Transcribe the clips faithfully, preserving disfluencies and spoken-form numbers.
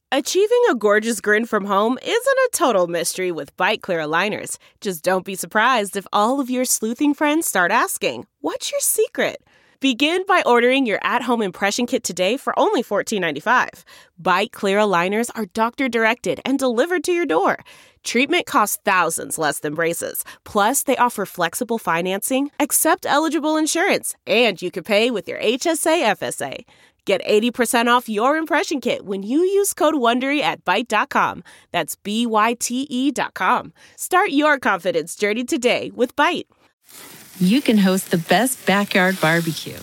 Achieving a gorgeous grin from home isn't a total mystery with Byte Clear aligners. Just don't be surprised if all of your sleuthing friends start asking, "What's your secret?" Begin by ordering your at-home impression kit today for only fourteen ninety-five. Byte Clear aligners are doctor-directed and delivered to your door. Treatment costs thousands less than braces. Plus, they offer flexible financing, accept eligible insurance, and you can pay with your H S A F S A. Get eighty percent off your impression kit when you use code WONDERY at byte dot com. That's B Y T E dot com. Start your confidence journey today with Byte. You can host the best backyard barbecue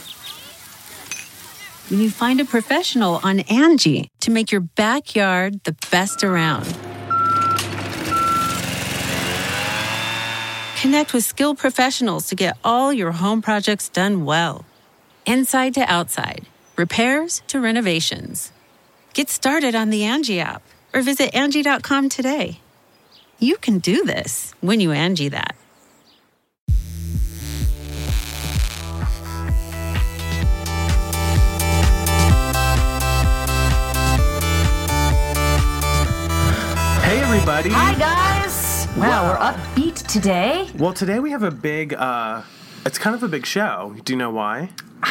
when you find a professional on Angie to make your backyard the best around. Connect with skilled professionals to get all your home projects done well. Inside to outside. Repairs to renovations. Get started on the Angie app or visit Angie dot com today. You can do this when you Angie that. Hey, everybody. Hi, guys. Wow, wow, we're upbeat today. Well, today we have a big, uh, it's kind of a big show. Do you know why?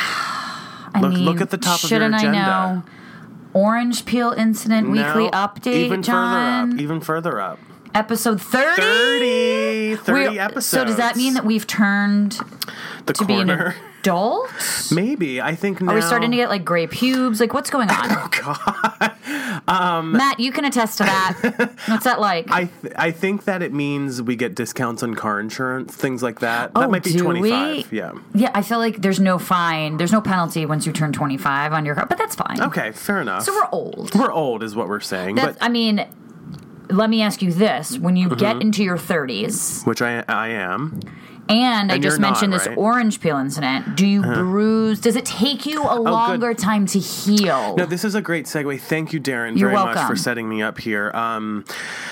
I look, mean, look at the top of your agenda. Shouldn't I know? Orange Peel Incident no, Weekly Update, even John. further up. Even further up. Episode thirty? thirty. thirty We're, episodes. So does that mean that we've turned the to corner. be an adult? Maybe. I think now... Are we starting to get, like, gray pubes? Like, what's going on? Oh, God. Um, Matt, you can attest to that. What's that like? I th- I think that it means we get discounts on car insurance, things like that. Oh, that might be do twenty-five. We? Yeah. Yeah, I feel like there's no fine, there's no penalty once you turn twenty-five on your car, but that's fine. Okay, fair enough. So we're old. We're old is what we're saying. That's, but I mean, let me ask you this. When you mm-hmm. get into your thirties... Which I I am... And, and I just mentioned not, this right? orange peel incident. Do you uh-huh. bruise? Does it take you a oh, longer good. time to heal? No, this is a great segue. Thank you, Darren, You're very welcome. much for setting me up here. Um,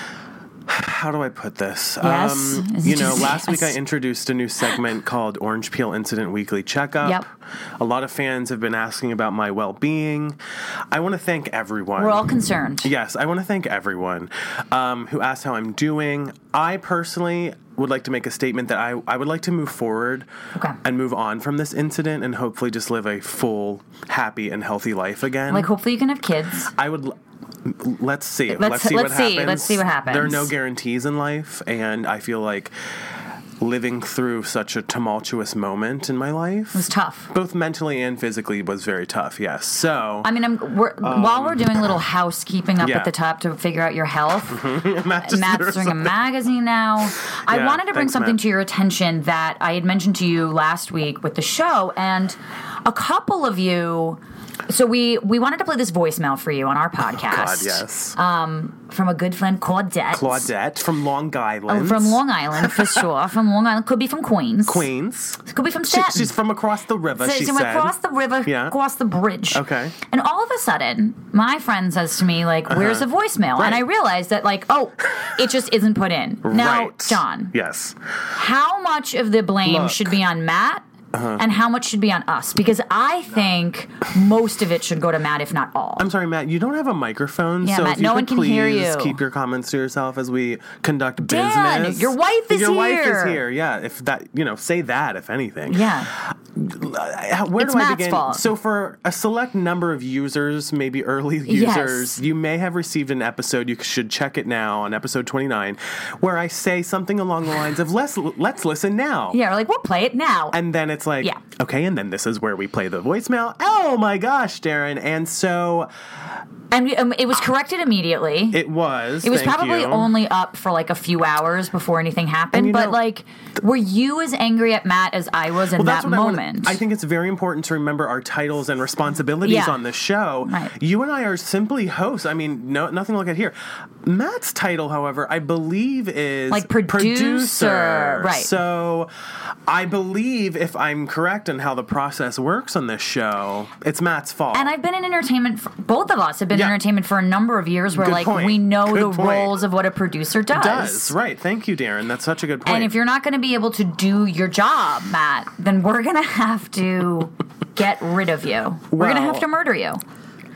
how do I put this? Yes. Um, you know, last yes. week I introduced a new segment called Orange Peel Incident Weekly Checkup. Yep. A lot of fans have been asking about my well-being. I want to thank everyone. We're all concerned. Yes, I want to thank everyone um, who asked how I'm doing. I personally would like to make a statement that I, I would like to move forward okay. and move on from this incident and hopefully just live a full, happy, and healthy life again. Like, hopefully you can have kids. I would... Let's see. Let's, let's see let's what see. happens. Let's see what happens. There are no guarantees in life, and I feel like living through such a tumultuous moment in my life it was tough, both mentally and physically. Was very tough. Yes. So I mean, I'm, we're, um, while we're doing a little housekeeping up yeah. at the top to figure out your health, Matt Matt's doing a magazine now. Yeah, I wanted to bring thanks, something Matt. to your attention that I had mentioned to you last week with the show, and a couple of you. So we, we wanted to play this voicemail for you on our podcast. Oh, God, yes. Um, from a good friend, Claudette. Claudette from Long Island. Oh, from Long Island, for sure. From Long Island. Could be from Queens. Queens. Could be from Staten. She, she's from across the river, so, she so said. across the river, yeah. across the bridge. Okay. And all of a sudden, my friend says to me, like, where's uh-huh. the voicemail? Right. And I realized that, like, oh, it just isn't put in. Now, right. John. Yes. How much of the blame Look. should be on Matt? Uh-huh. And how much should be on us? Because I think most of it should go to Matt, if not all. I'm sorry, Matt, you don't have a microphone, yeah, so Matt, if you no could one can please hear you. keep your comments to yourself as we conduct Dan, business. your wife is your here. Your wife is here, yeah. If that, you know, say that, if anything. Yeah. Where it's do I Matt's begin? fault. So for a select number of users, maybe early users, yes. you may have received an episode, you should check it now, on episode twenty-nine, where I say something along the lines of, let's, let's listen now. Yeah, we're like, we'll play it now. And then it's like, yeah. okay, and then this is where we play the voicemail. Oh my gosh, Darren. And so... And we, um, it was corrected immediately. It was. It was thank probably you. only up for like a few hours before anything happened. You but know, like, were you as angry at Matt as I was in well, that that's what moment? I, wanna, I think it's very important to remember our titles and responsibilities yeah. on this show. Right. You and I are simply hosts. I mean, no, nothing to look at here. Matt's title, however, I believe is like producer. producer. Right. So I believe, if I'm correct in how the process works on this show, it's Matt's fault. And I've been in entertainment. For, both of us have been yeah. in entertainment for a number of years where good like point. we know good the point. roles of what a producer does. Does, right. Thank you, Darren. That's such a good point. And if you're not going to be able to do your job, Matt, then we're going to have to get rid of you. We're well, going to have to murder you.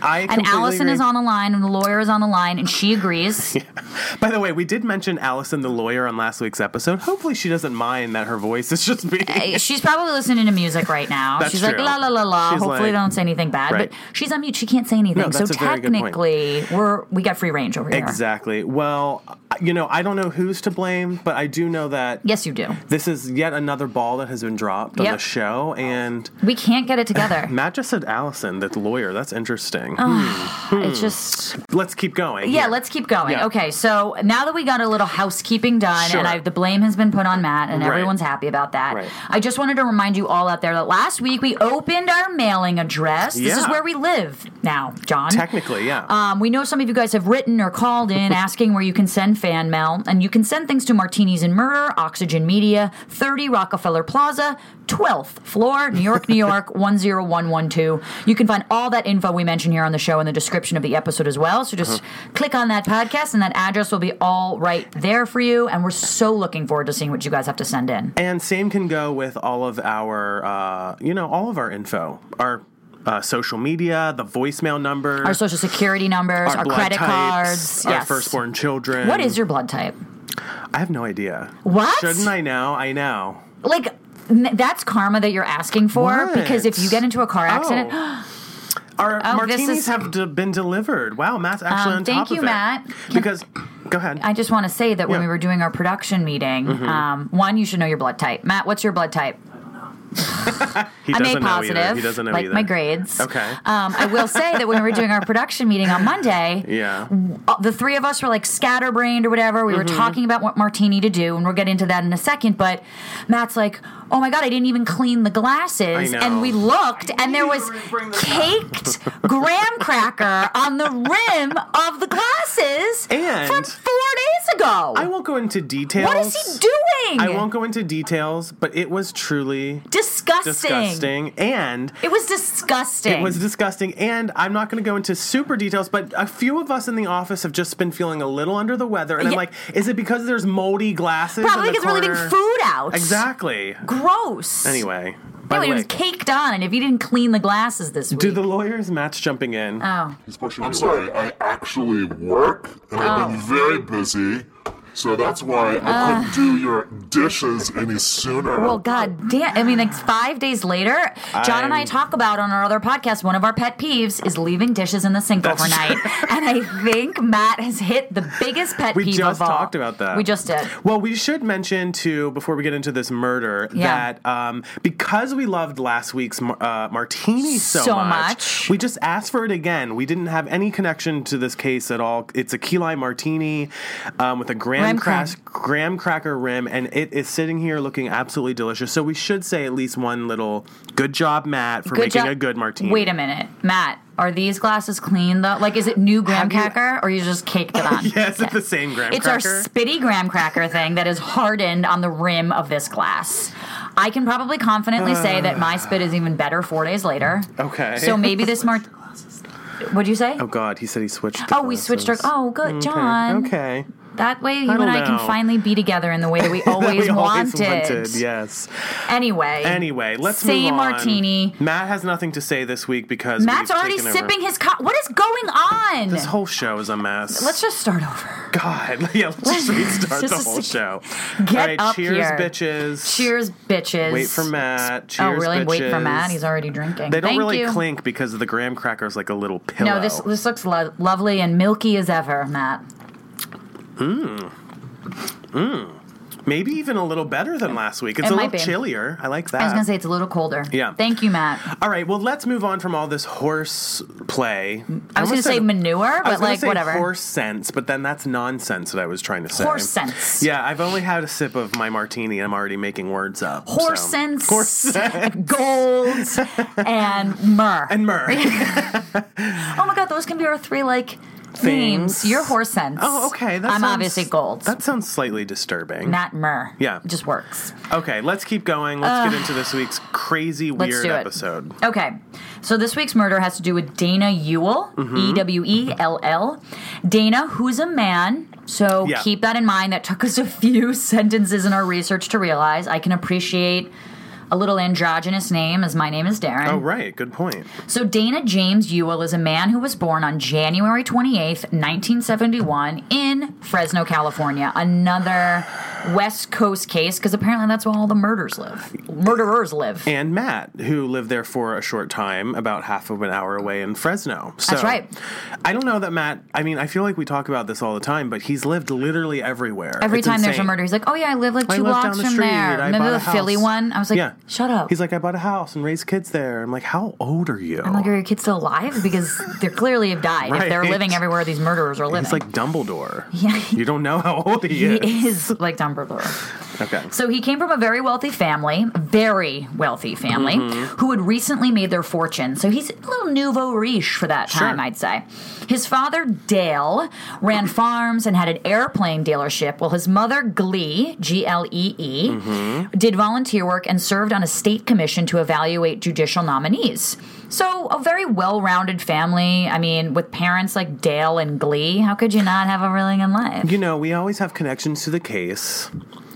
I and completely Allison agree. is on the line, and the lawyer is on the line, and she agrees. Yeah. By the way, we did mention Allison the lawyer on last week's episode. Hopefully she doesn't mind that her voice is just me. Uh, She's probably listening to music right now. That's she's true. like, la, la, la, la. She's Hopefully like- they don't say anything bad. Right. But she's on mute. She can't say anything. No, so that's a very good point. technically, we're, we got free range over here. Exactly. Well, you know, I don't know who's to blame, but I do know that Yes, you do. this is yet another ball that has been dropped on Yep. the show, and We can't get it together. Matt just said Allison, that lawyer. That's interesting. It's just... Let's keep going. Yeah, here. let's keep going. Yeah. Okay, so now that we got a little housekeeping done, Sure. and I, the blame has been put on Matt, and Right. everyone's happy about that, Right. I just wanted to remind you all out there that last week we opened our mailing address. This is Yeah. where we live now, John. Technically, yeah. Um, we know some of you guys have written or called in asking where you can send fan mail, and you can send things to Martinis and Murder, Oxygen Media, thirty Rockefeller Plaza, twelfth floor, New York, New York, one zero one one two. You can find all that info we mention here on the show in the description of the episode as well, so just click on that podcast, and that address will be all right there for you, and we're so looking forward to seeing what you guys have to send in. And same can go with all of our, uh, you know, all of our info, our uh, social media, the voicemail number, Our social security numbers, our, our blood credit types, cards. our Yes. firstborn children. What is your blood type? I have no idea. What? Shouldn't I know? I know. Like, n- that's karma that you're asking for, What? because if you get into a car accident... Oh. Our Oh, this martinis is- have d- been delivered. Wow, Matt's actually Um, on thank top you, of it. Matt. Because, go ahead. I just want to say that when Yeah. we were doing our production meeting, Mm-hmm. um, one, you should know your blood type. Matt, what's your blood type? he I'm doesn't A know positive, either. He doesn't know like either. my grades. Okay. Um, I will say that when we were doing our production meeting on Monday, Yeah. uh, the three of us were like scatterbrained or whatever. We Mm-hmm. were talking about what martini to do, and we'll get into that in a second. But Matt's like, "Oh my god, I didn't even clean the glasses," I know. and we looked, and there was caked graham cracker on the rim of the glasses And- from four days ago. I won't go into details. What is he doing? I won't go into details, but it was truly Disgusting. disgusting. And It was disgusting. it was disgusting. And I'm not going to go into super details, but a few of us in the office have just been feeling a little under the weather. And I'm Yeah. like, is it because there's moldy glasses? Probably in the because we're leaving corner? food out. Exactly. Gross. Anyway, by Anyway, the it way, was caked on, and if you didn't clean the glasses this week. do the lawyers, Matt's jumping in. Oh. I'm sorry, I actually work, and I've been very busy, so that's why I couldn't do your dishes any sooner. Well, god damn. I mean, like five days later, John and I I'm- talk about on our other podcast, one of our pet peeves is leaving dishes in the sink That's overnight. And I think Matt has hit the biggest pet We peeve just of all. talked about that. We just did. Well, we should mention too, before we get into this murder, Yeah. that um, because we loved last week's uh, martini so, So much, much. we just asked for it again. We didn't have any connection to this case at all. It's a key lime martini um, with a graham, Graham crack, graham cracker rim, and it is sitting here looking absolutely delicious. So we should say at least one little good job, Matt, for Good making job. a good martini. Wait a minute. Matt, are these glasses clean though? Like, is it new graham Have you- cracker, or you just caked it on? Yeah, is it the same graham It's cracker? our spitty graham cracker thing that is hardened on the rim of this glass. I can probably confidently say that my spit is even better four days later. Okay. So maybe this mart. What'd you say? Oh God, he said he switched. the Oh, we switched our. glasses. Oh, good, Okay, John. Okay. That way, you I and don't I can know. finally be together in the way that we always we wanted. always wanted. Yes. Anyway. Anyway, let's Same move on. martini. Matt has nothing to say this week because Matt's we've already taken over. sipping his co- What is going on? This whole show is a mess. Let's just start over. God, yeah, let's just restart Just the a whole sec- show. Get All right, up cheers, here. bitches. Cheers, bitches. Wait for Matt. Cheers, Oh, really? bitches. Wait for Matt. He's already drinking. They don't Thank really you. clink because the graham cracker is like a little pillow. No, this this looks lo- lovely and milky as ever, Matt. Maybe even a little better than last week. It's It a might little be. chillier. I like that. I was gonna say it's a little colder. Yeah. Thank you, Matt. All right, well, let's move on from all this horse play. I was almost gonna say said- manure, I but was gonna like say whatever. horse sense, but then that's nonsense that I was trying to say. Horse sense. Yeah, I've only had a sip of my martini and I'm already making words up. Horse so. sense, Horse sense. gold, and myrrh. And myrrh. Oh my god, those can be our three like names. Themes. You're horse sense. Oh, okay. That I'm sounds- obviously gold. That sounds slightly disturbing. Not myrrh. Yeah. It just works. Okay, let's keep going. Let's get into this week's crazy, Let's weird do it. episode. Okay, so this week's murder has to do with Dana Ewell, Mm-hmm. E W E L L. Dana, who's a man, so Yeah. keep that in mind. That took us a few sentences in our research to realize. I can appreciate a little androgynous name, as my name is Darren. Oh, right. Good point. So Dana James Ewell is a man who was born on January twenty-eighth, nineteen seventy-one in Fresno, California. Another West Coast case, because apparently that's where all the murders live. Murderers live. And Matt, who lived there for a short time, about half of an hour away in Fresno. So, That's right. I don't know that Matt, I mean, I feel like we talk about this all the time, but he's lived literally everywhere. Every It's time there's a insane. murder, he's like, oh yeah, I live like I two live down blocks the from street. there. I Remember bought the a Philly house. one? I was like, Yeah. shut up. He's like, I bought a house and raised kids there. I'm like, how old are you? I'm like, are your kids still alive? Because they clearly have died if they're Right. living everywhere these murderers are living. He's like Dumbledore. Yeah. You don't know how old he, he is. is like Dumbledore. Okay. So he came from a very wealthy family, very wealthy family, Mm-hmm. who had recently made their fortune. So he's a little nouveau riche for that time, Sure. I'd say. His father, Dale, ran farms and had an airplane dealership, while his mother, Glee, G L E E, Mm-hmm. did volunteer work and served on a state commission to evaluate judicial nominees. So a very well-rounded family. I mean, with parents like Dale and Glee, how could you not have a really good life? You know, we always have connections to the case.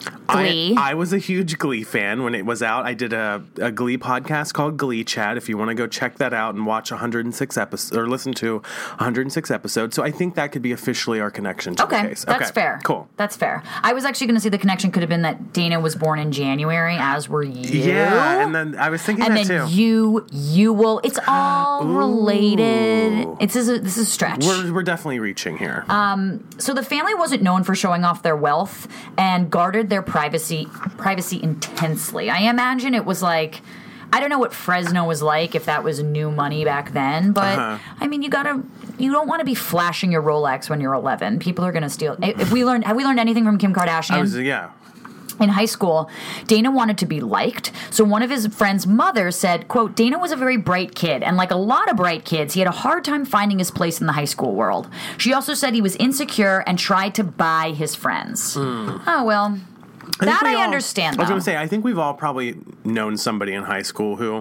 Glee. I, I was a huge Glee fan when it was out. I did a, a Glee podcast called Glee Chat. If you want to go check that out and watch one hundred six episodes or listen to one hundred six episodes. So I think that could be officially our connection to Okay, the case. that's fair. Cool. That's fair. I was actually going to say the connection could have been that Dana was born in January, as were you. Yeah, and then I was thinking And that then too. you, you will. It's all Ooh. related. It's this is, this is a stretch. We're, we're definitely reaching here. So the family wasn't known for showing off their wealth and guarded their privacy privacy intensely. I imagine it was like, I don't know what Fresno was like, if that was new money back then, but Uh-huh. I mean, you gotta, you don't want to be flashing your Rolex when you're eleven. People are gonna steal. If we learned, have we learned anything from Kim Kardashian? I was, yeah. In high school, Dana wanted to be liked, so one of his friend's mothers said, quote, Dana was a very bright kid, and like a lot of bright kids, he had a hard time finding his place in the high school world. She also said he was insecure and tried to buy his friends. Oh, well, I think that we I all- understand, I was though. going to say, I think we've all probably known somebody in high school who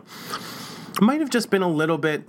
might have just been a little bit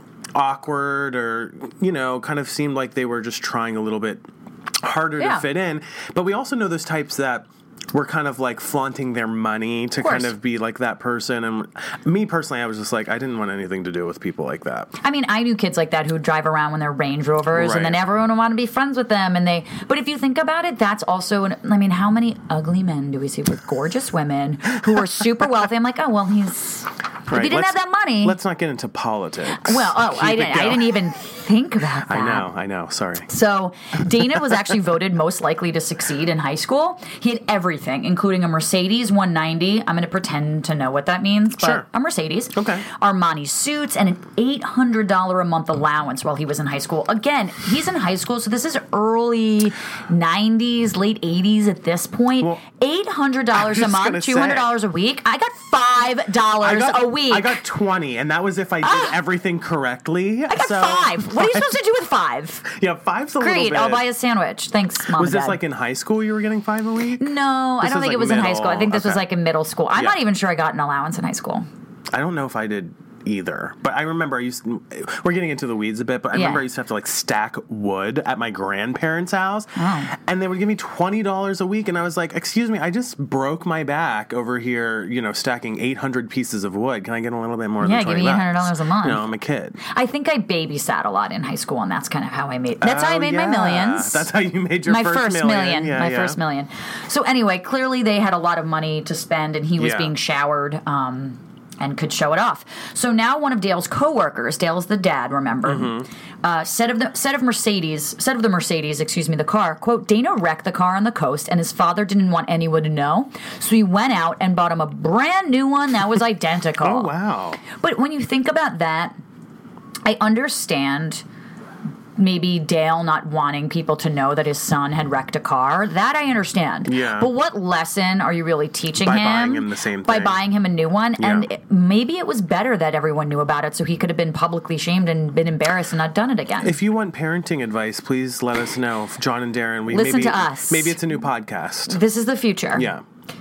awkward or, you know, kind of seemed like they were just trying a little bit harder Yeah. to fit in. But we also know those types that were kind of like flaunting their money to course. kind of be like that person. And me personally, I was just like, I didn't want anything to do with people like that. I mean, I knew kids like that who would drive around when they're Range Rovers, and then Right. everyone would want to be friends with them. And they, but if you think about it, that's also, an, I mean, how many ugly men do we see with gorgeous women who are super wealthy? I'm like, oh, well, he's, if Right, he didn't let's- have that money. Let's not get into politics. Well, oh, Keep I it didn't, I going. didn't even think about that. I know, I know. Sorry. So Dana was actually voted most likely to succeed in high school. He had everything, including a Mercedes one ninety. I'm going to pretend to know what that means, but Sure. a Mercedes. Okay. Armani suits and an eight hundred dollars a month allowance while he was in high school. Again, he's in high school, so this is early nineties, late eighties at this point. Well, eight hundred dollars I a was gonna month, two hundred dollars a week. I got five dollars I got, a week. I got twenty, and that was if I did Ah! everything correctly. I got so, five. What are you supposed to do with five? Yeah, five's a little Great, bit. I'll buy a sandwich. Thanks, Mom Was and this Dad. like in high school you were getting five a week? No, I This don't was think like it was in high school. I think this was middle. like in middle school. I'm Yeah. not even sure I got an allowance in high school. I don't know if I did either, but I remember I used to, we're getting into the weeds a bit, but I Yeah. remember I used to have to like stack wood at my grandparents' house, Oh. and they would give me twenty dollars a week, and I was like, excuse me, I just broke my back over here, you know, stacking eight hundred pieces of wood. Can I get a little bit more Yeah, than give twenty me bucks? eight hundred dollars a month. You know, I'm a kid. I think I babysat a lot in high school, and that's kind of how I made. That's how I Oh, made my yeah. millions. That's how you made your my first, first million. Yeah, my yeah. first million. So anyway, clearly they had a lot of money to spend, and he was Yeah. being showered. Um, and could show it off. So now one of Dale's coworkers, Dale's the dad, remember, Mm-hmm. uh, said of the said of Mercedes, said of the Mercedes, excuse me, the car, quote, Dana wrecked the car on the coast, and his father didn't want anyone to know, so he went out and bought him a brand new one that was identical. Oh wow! But when you think about that, I understand maybe Dale not wanting people to know that his son had wrecked a car. That I understand. Yeah. But what lesson are you really teaching By him? buying him the same By thing. buying him a new one. Yeah. And it- maybe it was better that everyone knew about it so he could have been publicly shamed and been embarrassed and not done it again. If you want parenting advice, please let us know. John and Darren, we Listen maybe, to us. Maybe it's a new podcast. This is the future. Yeah.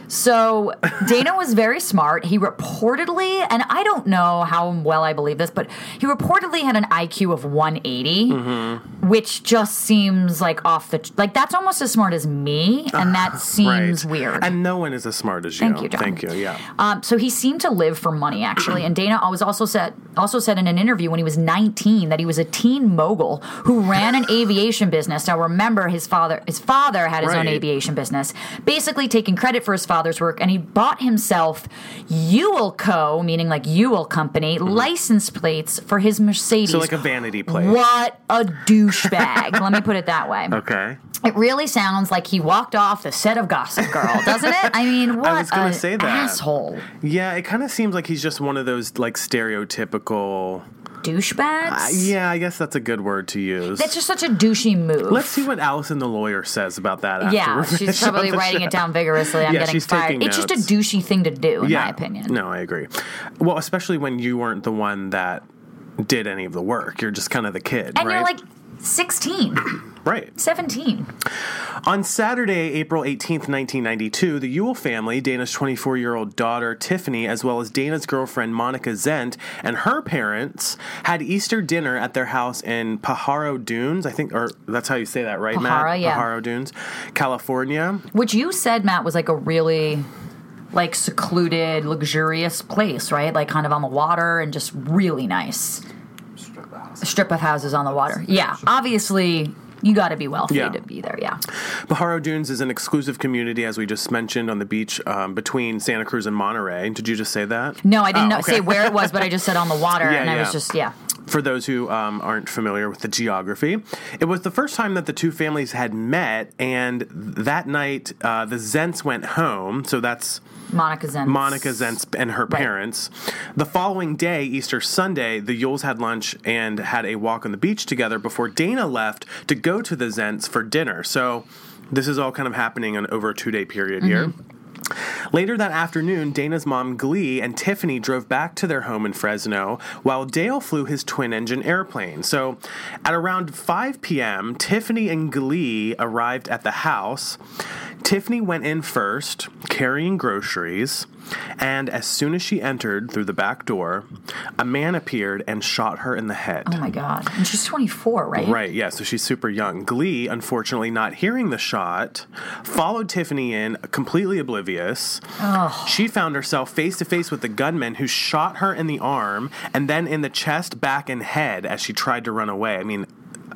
So Dana was very smart. He reportedly, and I don't know how well I believe this, but he reportedly had an I Q of one eighty, mm-hmm. which just seems like off the, like that's almost as smart as me, and that seems right. weird. And no one is as smart as you. Thank you, John. Thank you, yeah. Um, so he seemed to live for money, actually, and Dana was also said, also said in an interview when he was nineteen that he was a teen mogul who ran an aviation business. Now remember, his father, his father had his right. own aviation business, basically taking credit for his father's work, and he bought himself Ewell Co., meaning like Ewell Company, mm-hmm. license plates for his Mercedes. So like a vanity plate. What a douchebag. Let me put it that way. Okay. It really sounds like he walked off the set of Gossip Girl, doesn't it? I mean, what I was gonna a say that. asshole. Yeah, it kind of seems like he's just one of those like stereotypical douchebags? Uh, yeah, I guess that's a good word to use. That's just such a douchey move. Let's see what Allison the lawyer says about that after Yeah, we're she's probably writing show. it down vigorously. I'm yeah, getting she's fired. taking It's notes. just a douchey thing to do, in yeah. my opinion. No, I agree. Well, especially when you weren't the one that did any of the work. You're just kind of the kid, and right? you're like sixteen. Right. seventeen. On Saturday, April eighteenth, nineteen ninety-two, the Ewell family, Dana's twenty-four-year-old daughter, Tiffany, as well as Dana's girlfriend, Monica Zent, and her parents had Easter dinner at their house in Pajaro Dunes, I think, or that's how you say that, right, Pajaro, Matt? yeah. Pajaro Dunes, California. Which you said, Matt, was like a really like secluded, luxurious place, right? Like kind of on the water and just really nice. Strip of houses. A strip of houses on the water. Yeah, obviously you got to be wealthy Yeah. to be there, yeah. Pajaro Dunes is an exclusive community, as we just mentioned, on the beach um, between Santa Cruz and Monterey. Did you just say that? No, I didn't Oh, know, okay. say where it was, but I just said on the water, Yeah, and I was yeah. just, yeah. For those who um, aren't familiar with the geography, it was the first time that the two families had met, and that night uh, the Zents went home, so that's Monica Zentz. Monica Zentz and her Right. parents. The following day, Easter Sunday, the Ewells had lunch and had a walk on the beach together before Dana left to go to the Zents for dinner. So this is all kind of happening in over a two-day period Mm-hmm. here. Later that afternoon, Dana's mom, Glee, and Tiffany drove back to their home in Fresno, while Dale flew his twin-engine airplane. So at around five p.m., Tiffany and Glee arrived at the house. Tiffany went in first, carrying groceries, and as soon as she entered through the back door, a man appeared and shot her in the head. Oh, my God. And she's twenty-four, right? Right, yeah, so she's super young. Glee, unfortunately not hearing the shot, followed Tiffany in, completely oblivious. Oh. She found herself face to face with the gunman who shot her in the arm and then in the chest, back, and head as she tried to run away. I mean,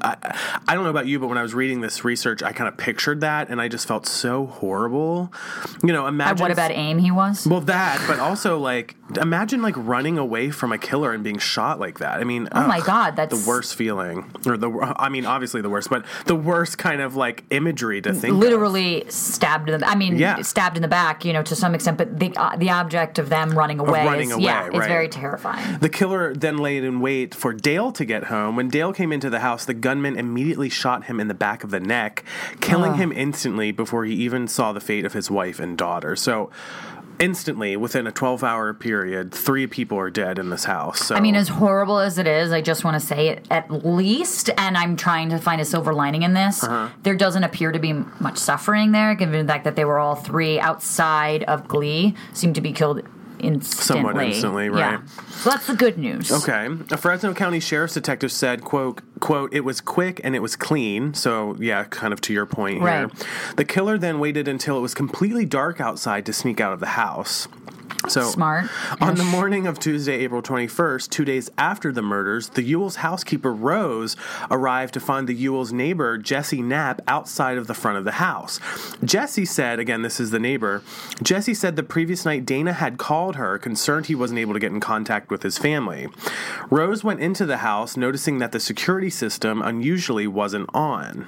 I, I don't know about you, but when I was reading this research, I kind of pictured that, and I just felt so horrible. You know, imagine... And what about aim he was? Well, that, but also, like, imagine, like, running away from a killer and being shot like that. I mean... Oh, my ugh, God, that's... the worst feeling. Or the... I mean, obviously the worst, but the worst kind of, like, imagery to think Literally of. stabbed in the... I mean, Yeah. stabbed in the back, you know, to some extent, but the uh, the object of them running away running is... away, yeah, it's right. very terrifying. The killer then laid in wait for Dale to get home. When Dale came into the house, the gunman immediately shot him in the back of the neck, killing Oh. him instantly before he even saw the fate of his wife and daughter. So... instantly, within a twelve-hour period, three people are dead in this house. So. I mean, as horrible as it is, I just want to say it at least, and I'm trying to find a silver lining in this, Uh-huh. there doesn't appear to be much suffering there, given the fact that they were all three outside of Glee, seemed to be killed instantly. Somewhat instantly, right. Yeah. So that's the good news. Okay. A Fresno County Sheriff's detective said, quote, quote, it was quick and it was clean. So, yeah, kind of to your point here. Right. The killer then waited until it was completely dark outside to sneak out of the house. So, Smart. On the morning of Tuesday, April twenty-first, two days after the murders, the Ewells' housekeeper, Rose, arrived to find the Ewells' neighbor, Jesse Knapp, outside of the front of the house. Jesse said, again, this is the neighbor, Jesse said the previous night Dana had called her, concerned he wasn't able to get in contact with his family. Rose went into the house, noticing that the security system unusually wasn't on.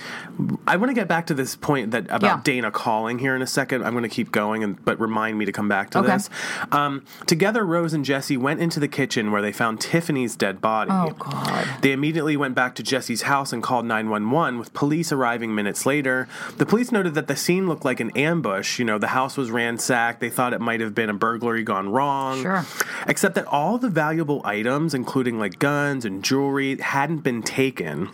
I want to get back to this point that about Yeah. Dana calling here in a second. I'm going to keep going, and but remind me to come back to Okay. this. Um, together, Rose and Jesse went into the kitchen where they found Tiffany's dead body. Oh, God. They immediately went back to Jesse's house and called nine one one, with police arriving minutes later. The police noted that the scene looked like an ambush. You know, the house was ransacked. They thought it might have been a burglary gone wrong. Sure. Except that all the valuable items, including like guns and jewelry, hadn't been taken.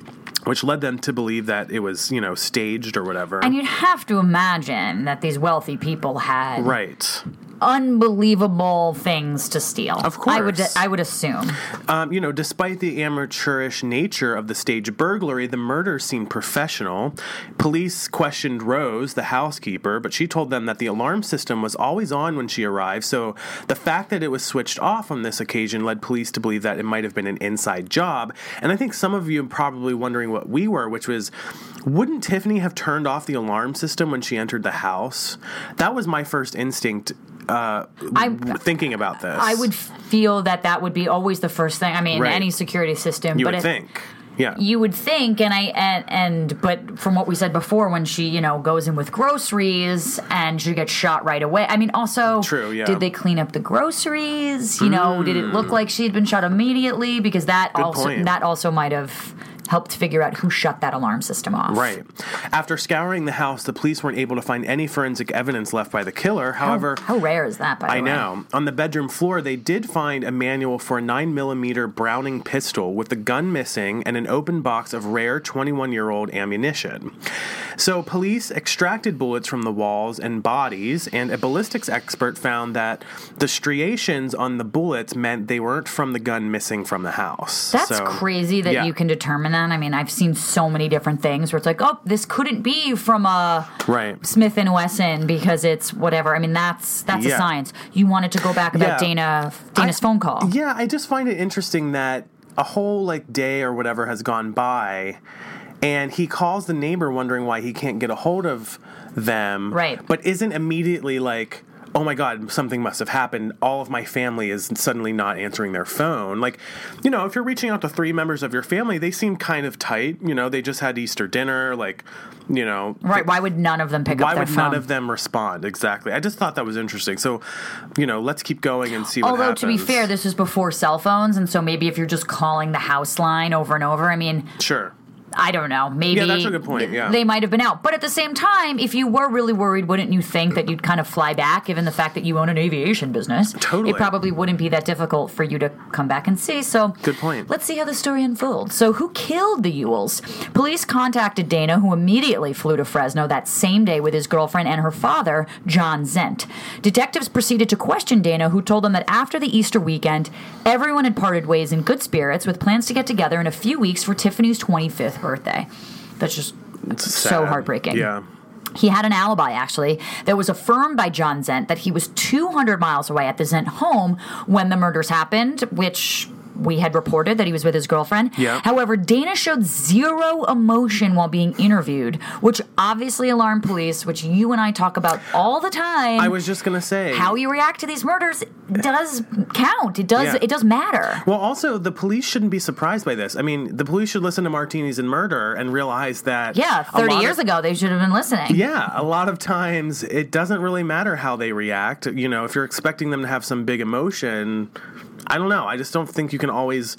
which led them to believe that it was, you know, staged or whatever. And you'd have to imagine that these wealthy people had right. unbelievable things to steal. Of course. I would I would assume. Um, you know, despite the amateurish nature of the staged burglary, the murder seemed professional. Police questioned Rose, the housekeeper, but she told them that the alarm system was always on when she arrived, so the fact that it was switched off on this occasion led police to believe that it might have been an inside job. And I think some of you are probably wondering what we were, which was, wouldn't Tiffany have turned off the alarm system when she entered the house? That was my first instinct uh, I, thinking about this. I would feel that that would be always the first thing. I mean, Right. any security system. You but would if, think. Yeah. You would think, and I and, and but from what we said before, when she you know goes in with groceries and she gets shot right away. I mean, also, True, yeah. did they clean up the groceries? You know, did it look like she had been shot immediately? Because that Good also point. that also might have helped figure out who shut that alarm system off. Right. After scouring the house, the police weren't able to find any forensic evidence left by the killer. However, how, how rare is that? By the I way, know. On the bedroom floor, they did find a manual for a nine millimeter Browning pistol with the gun missing and an open box of rare twenty-one-year-old ammunition. So police extracted bullets from the walls and bodies, and a ballistics expert found that the striations on the bullets meant they weren't from the gun missing from the house. That's So, crazy that yeah. you can determine that. I mean, I've seen so many different things where it's like, oh, this couldn't be from a Right. Smith and Wesson because it's whatever. I mean, that's that's a Yeah. science. You wanted to go back about Yeah. Dana Dana's I- phone call. Yeah, I just find it interesting that a whole like day or whatever has gone by, and he calls the neighbor wondering why he can't get a hold of them. Right. But isn't immediately like, oh my God, something must have happened. All of my family is suddenly not answering their phone. Like, you know, if you're reaching out to three members of your family, they seem kind of tight. You know, they just had Easter dinner. Like, you know. Right. Why would none of them pick Why up their would phone? none of them respond? Exactly. I just thought that was interesting. So, you know, let's keep going and see what Although, happens. to be fair, this was before cell phones, and so maybe if you're just calling the house line over and over, I mean, Sure. I don't know. Maybe Yeah, that's a good point, yeah. they might have been out. But at the same time, if you were really worried, wouldn't you think that you'd kind of fly back, given the fact that you own an aviation business? Totally. It probably wouldn't be that difficult for you to come back and see. So Good point. Let's see how the story unfolds. So who killed the Ewells? Police contacted Dana, who immediately flew to Fresno that same day with his girlfriend and her father, John Zent. Detectives proceeded to question Dana, who told them that after the Easter weekend, everyone had parted ways in good spirits with plans to get together in a few weeks for Tiffany's twenty-fifth birthday. That's just It's so sad. heartbreaking. Yeah. He had an alibi, actually, that was affirmed by John Zent that he was two hundred miles away at the Zent home when the murders happened, which we had reported that he was with his girlfriend. Yeah. However, Dana showed zero emotion while being interviewed, which obviously alarmed police, which you and I talk about all the time. I was just going to say. How you react to these murders does count. It does. Yeah. It does matter. Well, also, the police shouldn't be surprised by this. I mean, the police should listen to Martinis and Murder and realize that. Yeah, a thirty lot years of, ago, they should have been listening. Yeah, a lot of times it doesn't really matter how they react. You know, if you're expecting them to have some big emotion, I don't know. I just don't think you can always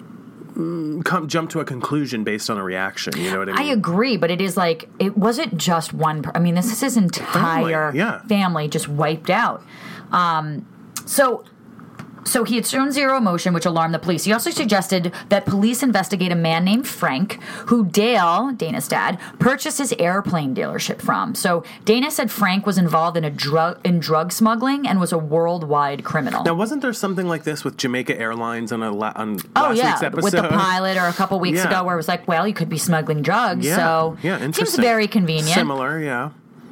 mm, come jump to a conclusion based on a reaction. You know what I mean? I agree, but it is like, it wasn't just one. Per- I mean, this is his entire Family, yeah. family just wiped out. Um, so. So he had shown zero emotion, which alarmed the police. He also suggested that police investigate a man named Frank, who Dale, Dana's dad, purchased his airplane dealership from. So Dana said Frank was involved in a drug in drug smuggling and was a worldwide criminal. Now, wasn't there something like this with Jamaica Airlines on a la- on Oh last yeah, week's episode? with the pilot, or a couple weeks Yeah. ago, where it was like, well, you could be smuggling drugs. Yeah, So yeah, seems interesting. very convenient. Similar, yeah.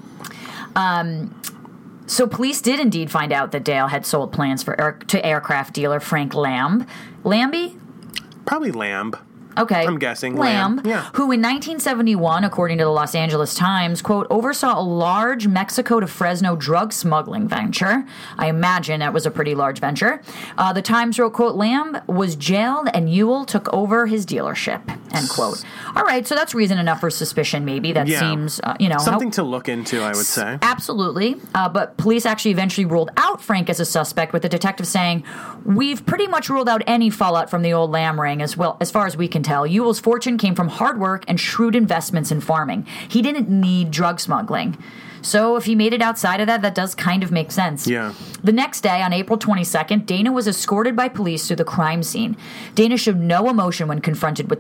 So police did indeed find out that Dale had sold plans for air, to aircraft dealer Frank Lamb. Lambie? Probably Lamb. Okay. I'm guessing Lamb, Lamb, yeah. who in nineteen seventy-one, according to the Los Angeles Times, quote, oversaw a large Mexico to Fresno drug smuggling venture. I imagine that was a pretty large venture. Uh, the Times wrote, quote, Lamb was jailed and Ewell took over his dealership, end quote. All right, so that's reason enough for suspicion, maybe. That Yeah. seems, uh, you know. Something how- to look into, I would say. Absolutely. Uh, but police actually eventually ruled out Frank as a suspect, with the detective saying, we've pretty much ruled out any fallout from the old Lamb ring, as well as far as we can tell. Ewell's fortune came from hard work and shrewd investments in farming. He didn't need drug smuggling. So if he made it outside of that, that does kind of make sense. Yeah. The next day, on April twenty-second, Dana was escorted by police to the crime scene. Dana showed no emotion when confronted with the bloody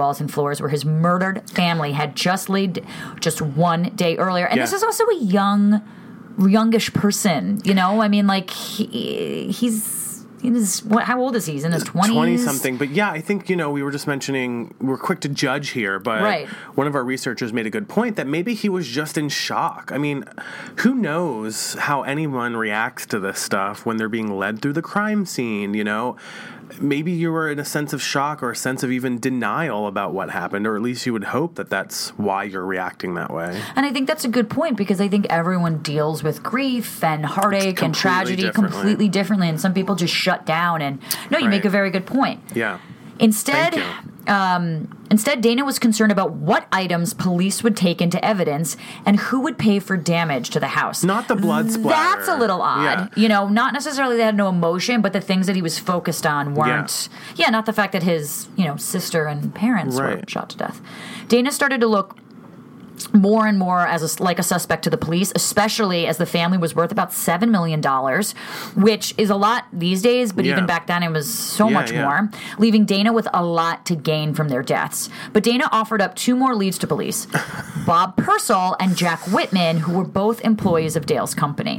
walls and floors where his murdered family had just laid just one day earlier. And yeah. this is also a young, youngish person, you know? I mean, like, he, he's... In his, what, how old is he? He's in his twenties? twenty-something. But yeah, I think, you know, we were just mentioning, we're quick to judge here, but right. one of our researchers made a good point that maybe he was just in shock. I mean, who knows how anyone reacts to this stuff when they're being led through the crime scene, you know? Maybe you were in a sense of shock or a sense of even denial about what happened, or at least you would hope that that's why you're reacting that way. And I think that's a good point, because I think everyone deals with grief and heartache and tragedy differently. completely differently, and some people just shut down. And no, you right. make a very good point. Yeah. Instead, um, instead, Dana was concerned about what items police would take into evidence and who would pay for damage to the house. Not the blood splatter. That's a little odd. Yeah. You know, not necessarily they had no emotion, but the things that he was focused on weren't. Yeah, yeah not the fact that his, you know, sister and parents right. were shot to death. Dana started to look more and more as a, like a suspect to the police, especially as the family was worth about seven million dollars, which is a lot these days, but yeah. even back then it was so yeah, much yeah. more, leaving Dana with a lot to gain from their deaths. But Dana offered up two more leads to police, Bob Purcell and Jack Whitman, who were both employees of Dale's company.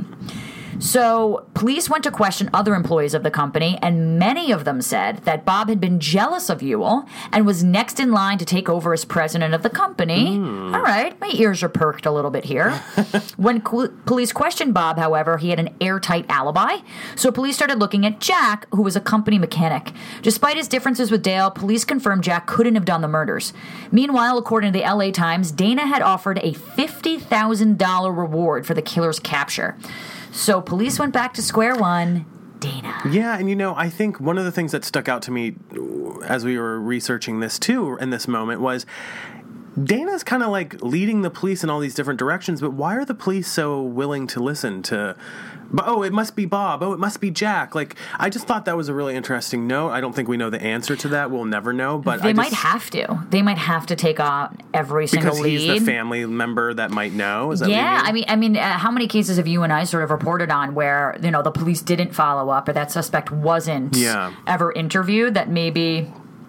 So police went to question other employees of the company, and many of them said that Bob had been jealous of Ewell and was next in line to take over as president of the company. Mm. All right, my ears are perked a little bit here. When cl- police questioned Bob, however, he had an airtight alibi. So police started looking at Jack, who was a company mechanic. Despite his differences with Dale, police confirmed Jack couldn't have done the murders. Meanwhile, according to the L A Times, Dana had offered a fifty thousand dollars reward for the killer's capture. So police went back to square one. Dana. Yeah, and you know, I think one of the things that stuck out to me as we were researching this too in this moment was Dana's kind of like leading the police in all these different directions, but why are the police so willing to listen to, oh, it must be Bob, oh, it must be Jack? Like, I just thought that was a really interesting note. I don't think we know the answer to that. We'll never know, but they I might just, have to. They might have to take on every single because lead. Because he's the family member that might know? Is that yeah, what you I mean? mean, I mean, uh, how many cases have you and I sort of reported on where, you know, the police didn't follow up or that suspect wasn't yeah. ever interviewed, that maybe...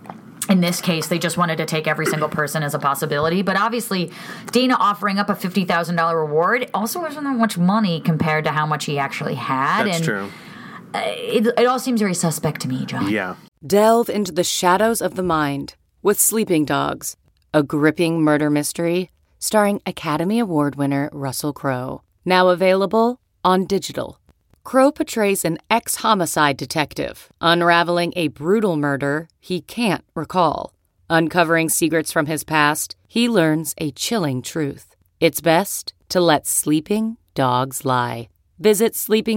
In this case, they just wanted to take every single person as a possibility. But obviously, Dana offering up a fifty thousand dollars reward also wasn't that much money compared to how much he actually had. That's and true. Uh, it, it all seems very suspect to me, John. Yeah. Delve into the shadows of the mind with Sleeping Dogs, a gripping murder mystery starring Academy Award winner Russell Crowe. Now available on digital. Crowe portrays an ex-homicide detective unraveling a brutal murder he can't recall. Uncovering secrets from his past, he learns a chilling truth. It's best to let sleeping dogs lie. Visit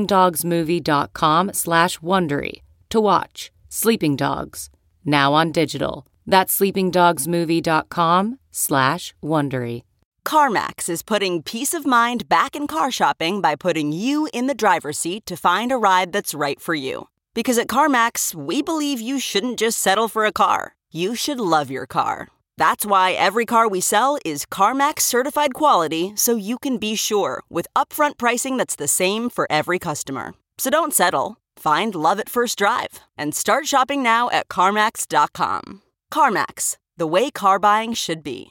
sleepingdogsmovie.com slash Wondery to watch Sleeping Dogs, now on digital. That's sleepingdogsmovie.com slash Wondery. CarMax is putting peace of mind back in car shopping by putting you in the driver's seat to find a ride that's right for you. Because at CarMax, we believe you shouldn't just settle for a car. You should love your car. That's why every car we sell is CarMax certified quality, so you can be sure with upfront pricing that's the same for every customer. So don't settle. Find love at first drive and start shopping now at CarMax dot com. CarMax, the way car buying should be.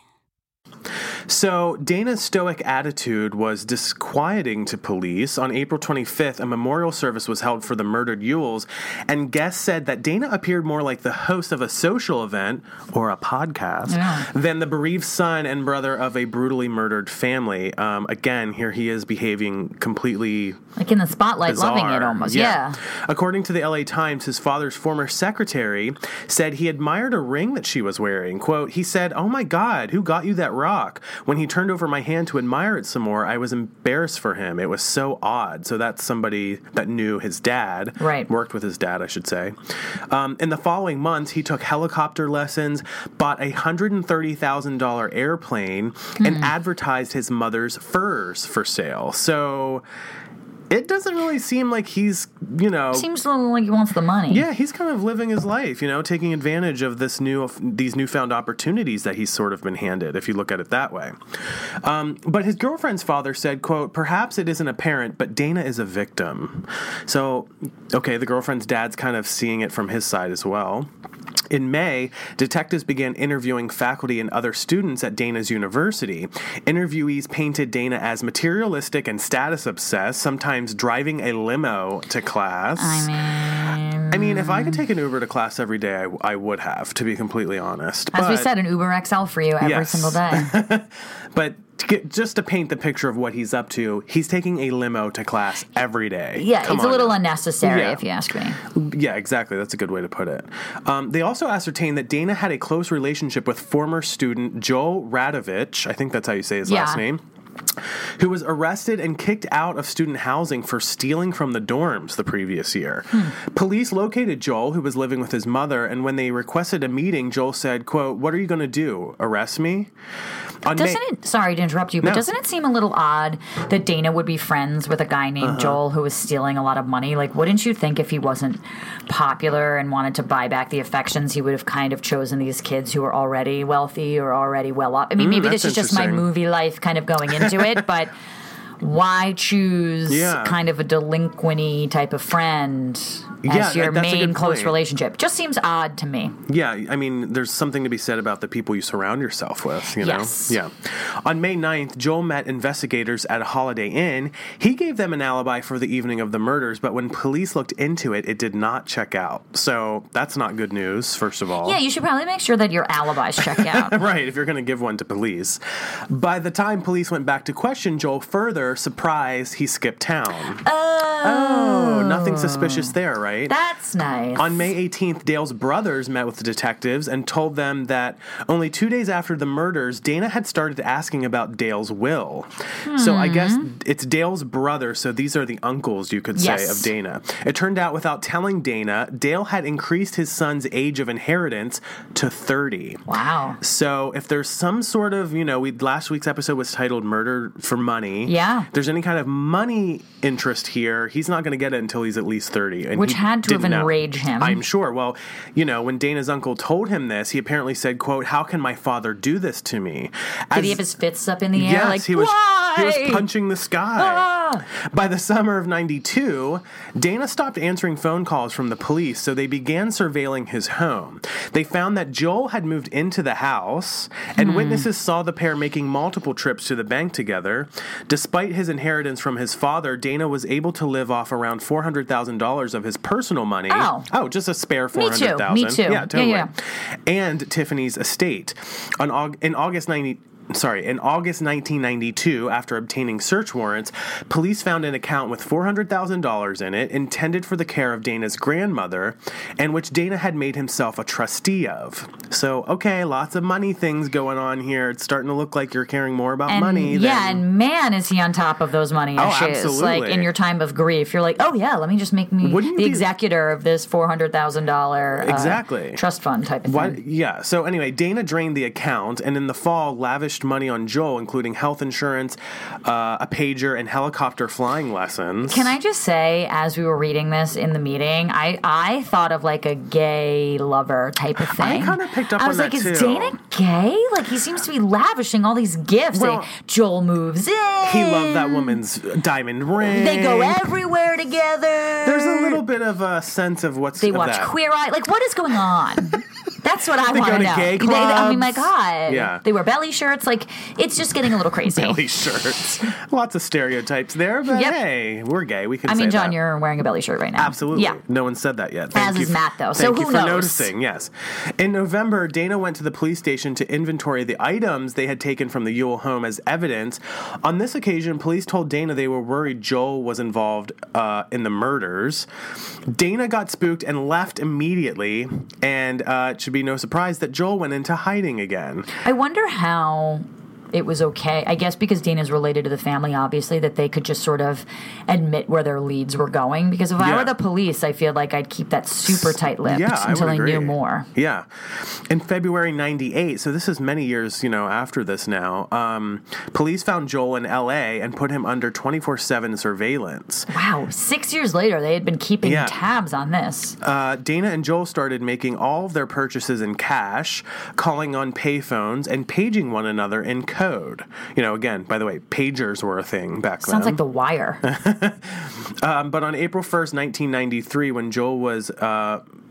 So Dana's stoic attitude was disquieting to police. On April twenty-fifth, a memorial service was held for the murdered Ewells, and guests said that Dana appeared more like the host of a social event or a podcast yeah. than the bereaved son and brother of a brutally murdered family. Um, again, here he is behaving completely like in the spotlight, bizarre. Loving it almost. Yeah. yeah. According to the L A Times, his father's former secretary said he admired a ring that she was wearing. Quote, he said, "Oh my God, who got you that rock? When he turned over my hand to admire it some more, I was embarrassed for him. It was so odd." So that's somebody that knew his dad, right. worked with his dad, I should say. Um, in the following months, he took helicopter lessons, bought a one hundred thirty thousand dollars airplane, mm-hmm. and advertised his mother's furs for sale. So it doesn't really seem like he's, you know... Seems a little like he wants the money. Yeah, he's kind of living his life, you know, taking advantage of this new, these newfound opportunities that he's sort of been handed, if you look at it that way. Um, but his girlfriend's father said, quote, "Perhaps it isn't apparent, but Dana is a victim." So, okay, the girlfriend's dad's kind of seeing it from his side as well. In May, detectives began interviewing faculty and other students at Dana's university. Interviewees painted Dana as materialistic and status-obsessed, sometimes driving a limo to class. I mean... I mean, if I could take an Uber to class every day, I, I would have, to be completely honest. As but, we said, an Uber X L for you every yes. single day. But to get, just to paint the picture of what he's up to, he's taking a limo to class every day. Yeah, Come it's a on little now. unnecessary, Yeah. if you ask me. Yeah, exactly. That's a good way to put it. Um, they also ascertained that Dana had a close relationship with former student Joel Radovich, I think that's how you say his Yeah. last name, who was arrested and kicked out of student housing for stealing from the dorms the previous year. Hmm. Police located Joel, who was living with his mother, and when they requested a meeting, Joel said, quote, "What are you going to do? Arrest me?" On Doesn't May- it, sorry to interrupt you, but No. doesn't it seem a little odd that Dana would be friends with a guy named Uh-huh. Joel who was stealing a lot of money? Like, wouldn't you think if he wasn't popular and wanted to buy back the affections, he would have kind of chosen these kids who are already wealthy or already well off? I mean, Mm, maybe this that's is just my interesting. movie life kind of going into it, but why choose Yeah. kind of a delinquent-y type of friend as Yeah, your that's a main good close point. relationship? Just seems odd to me. Yeah, I mean, there's something to be said about the people you surround yourself with, you know? Yes. Yeah. On May ninth, Joel met investigators at a Holiday Inn. He gave them an alibi for the evening of the murders, but when police looked into it, it did not check out. So that's not good news, first of all. Yeah, you should probably make sure that your alibis check out. Right, if you're going to give one to police. By the time police went back to question Joel further, surprise, he skipped town. Oh. Oh, nothing suspicious there, right? That's nice. On May eighteenth, Dale's brothers met with the detectives and told them that only two days after the murders, Dana had started asking about Dale's will. So I guess it's Dale's brother, so these are the uncles, you could say, Yes. of Dana. It turned out, without telling Dana, Dale had increased his son's age of inheritance to thirty. Wow. So if there's some sort of, you know, we last week's episode was titled Murder for Money. Yeah. If there's any kind of money interest here, he's not going to get it until he's at least thirty. And Which he had to have didn't know. enraged him. I'm sure. Well, you know, when Dana's uncle told him this, he apparently said, quote, "How can my father do this to me?" Did As- he have his fists up in the air? Yes, like, he was. Why? He was punching the sky. Ah! By the summer of ninety-two, Dana stopped answering phone calls from the police, so they began surveilling his home. They found that Joel had moved into the house, and Hmm. witnesses saw the pair making multiple trips to the bank together. Despite his inheritance from his father, Dana was able to live off around four hundred thousand dollars of his personal money. Oh. Oh, just a spare four Me hundred too. thousand Me dollars. too. Yeah, Yeah, totally. yeah. And Tiffany's estate. On Aug- in August ninety. Sorry, in August nineteen ninety-two, after obtaining search warrants, police found an account with four hundred thousand dollars in it, intended for the care of Dana's grandmother, and which Dana had made himself a trustee of. So, okay, lots of money things going on here. It's starting to look like you're caring more about And, money yeah, than... and man, is he on top of those money Oh, issues. absolutely. Like, in your time of grief, you're like, oh, yeah, let me just make me Wouldn't you the be- executor of this four hundred thousand dollars uh, Exactly. trust fund type of What? thing. Yeah. So anyway, Dana drained the account, and in the fall, lavished money on Joel, including health insurance, uh, a pager, and helicopter flying lessons. Can I just say, as we were reading this in the meeting, I, I thought of like a gay lover type of thing. I kinda picked up I on was that, like, is too. Dana gay? Like, he seems to be lavishing all these gifts. Well, Like, Joel moves in. He loved that woman's diamond ring. They go everywhere together. There's a little bit of a sense of what's They of watch that. Queer Eye. Like, what is going on? That's what I They want go to to know. gay They- I mean, my clubs. God. Yeah. They wear belly shirts. Like, it's just getting a little crazy. Belly shirts. Lots of stereotypes there, but Yep. hey, we're gay. We can I say mean, John, that. you're wearing a belly shirt right now. Absolutely. Yeah. No one said that yet. Thank As you is f- Matt, though. So Thank who you for knows? noticing, yes. In November, Dana went to the police station to inventory the items they had taken from the Ewell home as evidence. On this occasion, police told Dana they were worried Joel was involved uh, in the murders. Dana got spooked and left immediately, and uh, it should be no surprise that Joel went into hiding again. I wonder how it was okay. I guess because Dana's related to the family, obviously, that they could just sort of admit where their leads were going. Because if I Yeah. were the police, I feel like I'd keep that super tight-lipped Yeah, I until would I, agree. knew more. Yeah. In February ninety-eight, so this is many years, you know, after this now, um, police found Joel in L A and put him under twenty-four seven surveillance. Wow, six years later, they had been keeping Yeah. tabs on this. Uh, Dana and Joel started making all of their purchases in cash, calling on payphones, and paging one another in code. You know, again, by the way, pagers were a thing back then. Sounds like The Wire. Um, but on April first, nineteen ninety-three, when Joel was uh,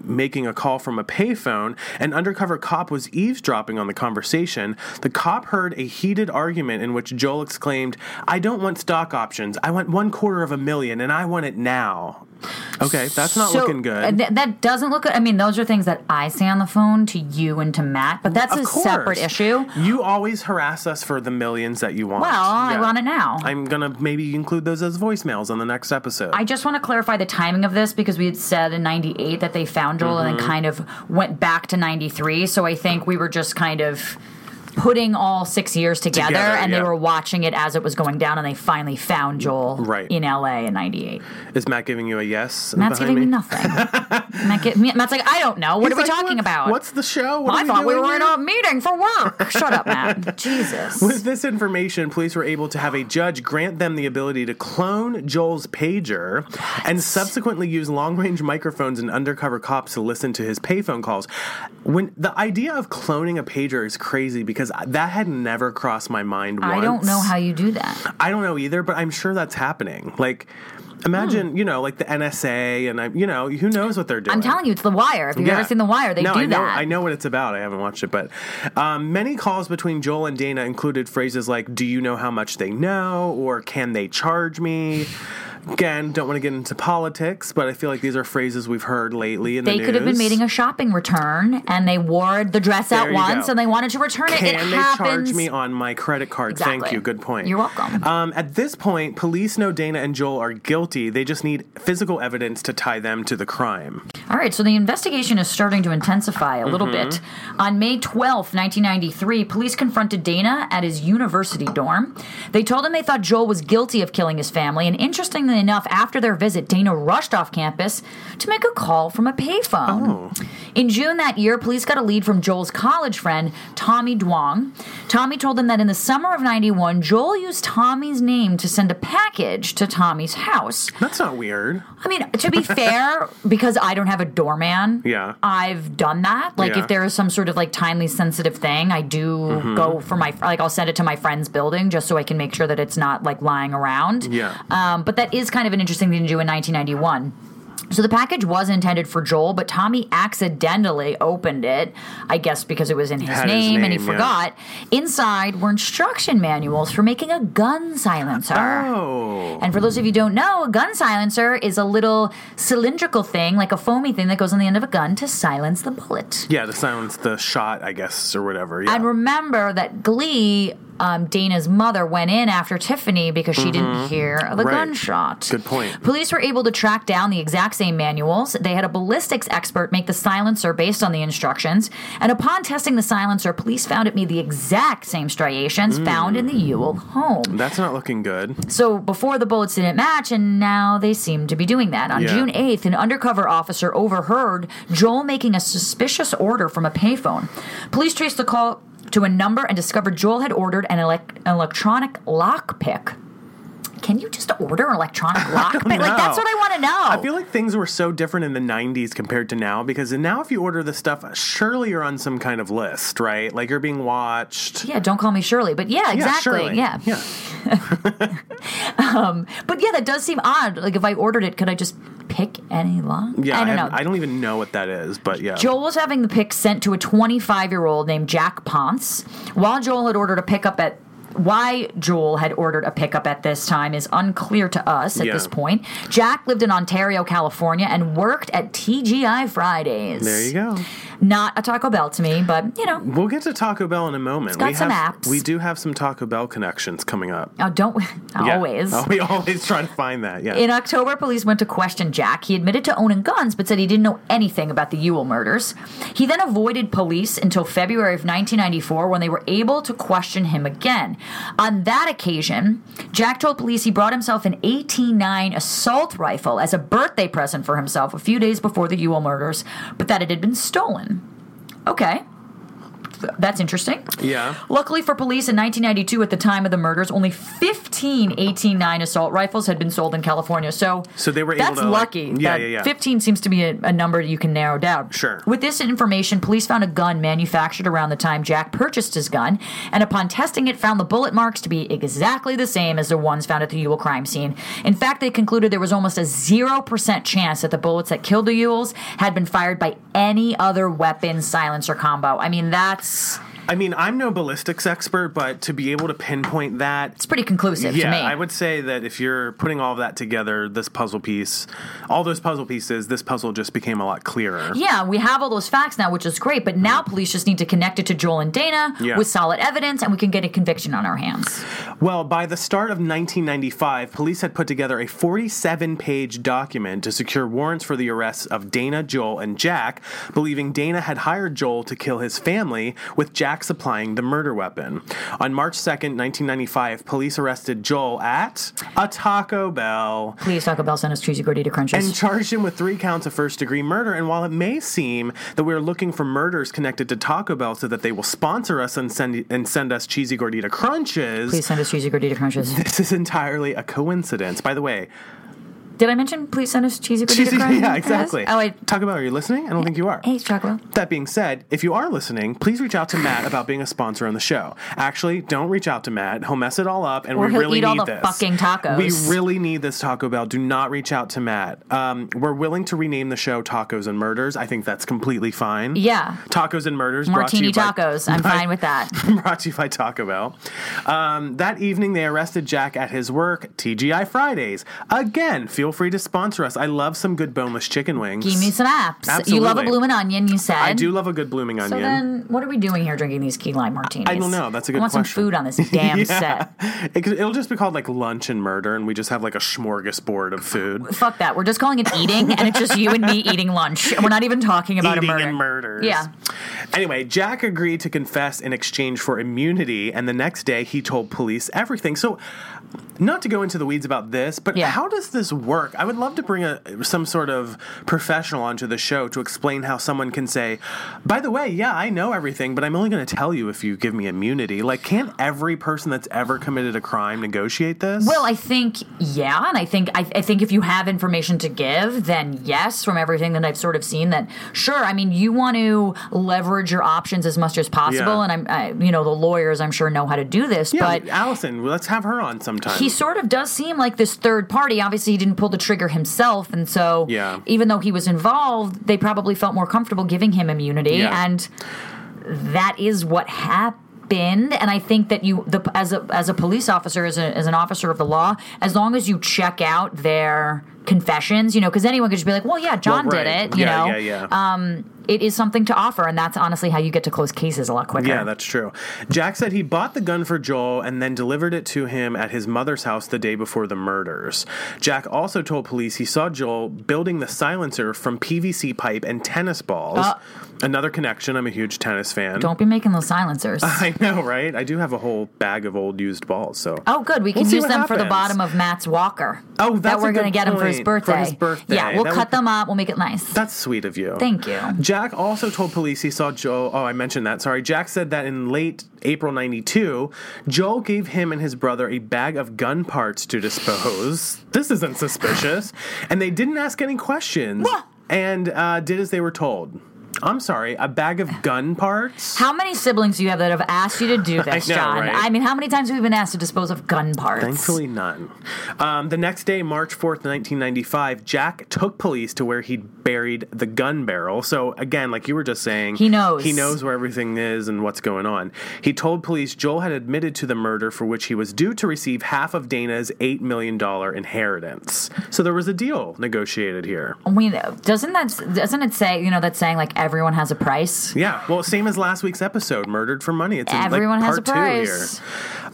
making a call from a payphone. An undercover cop was eavesdropping on the conversation. The cop heard a heated argument in which Joel exclaimed, "I don't want stock options. I want one quarter of a million, and I want it now." Okay, that's not So, looking good. uh, th- that doesn't look good. I mean, those are things that I say on the phone to you and to Matt, but that's Of a course. separate issue. You always harass us for the millions that you want. Well, I want it now. I'm going to maybe include those as voicemails on the next episode. I just want to clarify the timing of this because we had said in ninety-eight that they found Joel Mm-hmm. and then kind of went back to ninety-three. So I think we were just kind of putting all six years together, Together, and yeah. they were watching it as it was going down, and they finally found Joel Right. in L A in ninety-eight. Is Matt giving you a yes? Matt's behind giving me me nothing. Matt get, Matt's like, I don't know. What He's are we like, talking "What- about? What's the show? What I are thought we doing were in here?" a meeting for work. Shut up, Matt. Jesus. With this information, police were able to have a judge grant them the ability to clone Joel's pager and subsequently use long-range microphones and undercover cops to listen to his payphone calls. When the idea of cloning a pager is crazy because that had never crossed my mind once. I don't know how you do that. I don't know either, but I'm sure that's happening. Like, imagine, Hmm. you know, like the N S A and, I, you know, who knows what they're doing. I'm telling you, it's The Wire. If you've Yeah. ever seen The Wire, they no, do I know, that. I know what it's about. I haven't watched it, but um, many calls between Joel and Dana included phrases like, "Do you know how much they know?" or "Can they charge me?" Again, don't want to get into politics, but I feel like these are phrases we've heard lately in They the news. could have been making a shopping return, and they wore the dress There out you once, go. and they wanted to return it. Can It they happens. charge me on my credit card? Exactly. Thank you. Good point. You're welcome. Um, at this point, police know Dana and Joel are guilty. They just need physical evidence to tie them to the crime. All right, so the investigation is starting to intensify a little Mm-hmm. bit. On May twelfth, nineteen ninety-three, police confronted Dana at his university dorm. They told him they thought Joel was guilty of killing his family, and interestingly enough, after their visit, Dana rushed off campus to make a call from a payphone. Oh. In June that year, police got a lead from Joel's college friend, Tommy Duong. Tommy told them that in the summer of ninety-one, Joel used Tommy's name to send a package to Tommy's house. That's not weird. I mean, to be fair, because I don't have a doorman, Yeah. I've done that. Like, Yeah. if there is some sort of like timely sensitive thing, I do Mm-hmm. go for my like I'll send it to my friend's building just so I can make sure that it's not like lying around. Yeah. Um, but that is kind of an interesting thing to do in nineteen ninety-one. So the package was intended for Joel, but Tommy accidentally opened it, I guess because it was in his, Had his name, and he name, yeah. forgot. Inside were instruction manuals for making a gun silencer. Oh. And for those of you who don't know, a gun silencer is a little cylindrical thing, like a foamy thing that goes on the end of a gun to silence the bullet. Yeah, to silence the shot, I guess, or whatever. Yeah. And remember that Glee, um, Dana's mother went in after Tiffany because she didn't hear the Right. gunshot. Good point. Police were able to track down the exact same manuals. They had a ballistics expert make the silencer based on the instructions. And upon testing the silencer, police found it made the exact same striations found in the Ewell home. That's not looking good. So before the bullets didn't match, and now they seem to be doing that. On Yeah. June eighth, an undercover officer overheard Joel making a suspicious order from a payphone. Police traced the call to a number and discovered Joel had ordered an elec- electronic lockpick. Can you just order an electronic lockpick? Like, know. that's what I want to know. I feel like things were so different in the nineties compared to now, because now if you order this stuff, surely you're on some kind of list, right? Like you're being watched. Yeah, don't call me Shirley. But yeah, exactly. Surely. Yeah. Yeah. Um, but yeah, that does seem odd. Like if I ordered it, could I just pick any lock? Yeah, I don't have- know. I don't even know what that is, but yeah. Joel was having the pick sent to a twenty-five-year-old named Jack Ponce. While Joel had ordered a pickup at Why Joel had ordered a pickup at this time is unclear to us at Yeah. this point. Jack lived in Ontario, California, and worked at T G I Fridays. There you go. Not a Taco Bell to me, but, you know. We'll get to Taco Bell in a moment. got we some have, apps. We do have some Taco Bell connections coming up. Oh, don't Yeah. always. Oh, we always try to find that, yeah. In October, police went to question Jack. He admitted to owning guns, but said he didn't know anything about the Ewell murders. He then avoided police until February of nineteen ninety-four, when they were able to question him again. On that occasion, Jack told police he brought himself an eighteen nine assault rifle as a birthday present for himself a few days before the Ewell murders, but that it had been stolen. Okay. That's interesting. Yeah. Luckily for police, in nineteen ninety-two, at the time of the murders, only fifteen eighteen nine assault rifles had been sold in California. So, so they were able that's to, lucky. Like, yeah, that yeah, yeah. fifteen seems to be a, a number you can narrow down. Sure. With this information, police found a gun manufactured around the time Jack purchased his gun, and upon testing it, found the bullet marks to be exactly the same as the ones found at the Ewell crime scene. In fact, they concluded there was almost a zero percent chance that the bullets that killed the Ewells had been fired by any other weapon, silencer combo. I mean, that's... I mean, I'm no ballistics expert, but to be able to pinpoint that... It's pretty conclusive yeah, to me. I would say that if you're putting all of that together, this puzzle piece, all those puzzle pieces, this puzzle just became a lot clearer. Yeah, we have all those facts now, which is great, but now police just need to connect it to Joel and Dana yeah. with solid evidence, and we can get a conviction on our hands. Well, by the start of nineteen ninety-five, police had put together a forty-seven page document to secure warrants for the arrests of Dana, Joel, and Jack, believing Dana had hired Joel to kill his family, with Jack supplying the murder weapon. On March second, nineteen ninety-five, police arrested Joel at a Taco Bell. Please, Taco Bell, send us cheesy gordita crunches. And charged him with three counts of first-degree murder. And while it may seem that we're looking for murders connected to Taco Bell so that they will sponsor us and send and send us cheesy gordita crunches, please send us cheesy gordita crunches. This is entirely a coincidence. By the way, did I mention please send us cheesy gordita cheesy, crunches? yeah, exactly. Oh, I, Taco Bell, are you listening? I don't think you are. Hey, Taco Bell. That being said, if you are listening, please reach out to Matt about being a sponsor on the show. Actually, don't reach out to Matt. He'll mess it all up, and or we he'll really eat all need the this. fucking tacos. We really need this Taco Bell. Do not reach out to Matt. Um, we're willing to rename the show Tacos and Murders. I think that's completely fine. Yeah. Tacos and Murders. Martini brought to you tacos. by, I'm by, fine with that. Brought to you by Taco Bell. Um, that evening, they arrested Jack at his work, T G I Fridays. Again, feel free to sponsor us. I love some good boneless chicken wings. Give me some apps. Absolutely. You love a blooming onion, you said. I do love a good blooming onion. So then, what are we doing here drinking these key lime martinis? I don't know. That's a good I want question. some food on this damn yeah. set. It, it'll just be called like lunch and murder, and we just have like a smorgasbord of food. Fuck that. We're just calling it eating, and it's just you and me eating lunch. And we're not even talking about Eating a murder. and murders. Yeah. Anyway, Jack agreed to confess in exchange for immunity, and the next day he told police everything. So, not to go into the weeds about this, but yeah. how does this work? I would love to bring a some sort of professional onto the show to explain how someone can say, by the way, yeah, I know everything, but I'm only going to tell you if you give me immunity. Like, can't every person that's ever committed a crime negotiate this? Well, I think, yeah, and I think I, I think if you have information to give, then yes, from everything that I've sort of seen, that sure, I mean, you want to leverage your options as much as possible, Yeah. and I'm, I, you know, the lawyers, I'm sure, know how to do this, yeah, but Allison, let's have her on sometime. he sort of does seem like this third party. Obviously, he didn't pull the trigger himself, and so Yeah. even though he was involved, they probably felt more comfortable giving him immunity, Yeah. and that is what happened. And I think that you, the, as a as a police officer, as, a, as an officer of the law, as long as you check out their confessions, you know, because anyone could just be like, well, yeah, John Well, right. did it, you yeah, know. Yeah, yeah. Um, it is something to offer, and that's honestly how you get to close cases a lot quicker. Yeah, that's true. Jack said he bought the gun for Joel and then delivered it to him at his mother's house the day before the murders. Jack also told police he saw Joel building the silencer from P V C pipe and tennis balls. Uh, Another connection. I'm a huge tennis fan. Don't be making those silencers. I know, right? I do have a whole bag of old used balls. So oh, good. We can we'll use them happens. for the bottom of Matt's walker. Oh, that's that we're a good gonna get him for his point. birthday. For his birthday. Yeah, we'll That cut would... them up. We'll make it nice. That's sweet of you. Thank you. Jack also told police he saw Joel. Oh, I mentioned that. Sorry. Jack said that in late April ninety-two, Joel gave him and his brother a bag of gun parts to dispose. This isn't suspicious. And they didn't ask any questions. What? And uh, did as they were told. I'm sorry, a bag of gun parts? How many siblings do you have that have asked you to do this, I know, John? right? I mean, how many times have we been asked to dispose of gun parts? Thankfully, none. Um, the next day, March fourth, nineteen ninety-five, Jack took police to where he'd buried the gun barrel. So, again, like you were just saying, he knows. He knows where everything is and what's going on. He told police Joel had admitted to the murder for which he was due to receive half of Dana's eight million dollars inheritance. So there was a deal negotiated here. I mean, doesn't that, doesn't it say, you know, that's saying like everyone has a price? Yeah, well, same as last week's episode, Murdered for Money. It's in, Everyone like, has part a price. two here.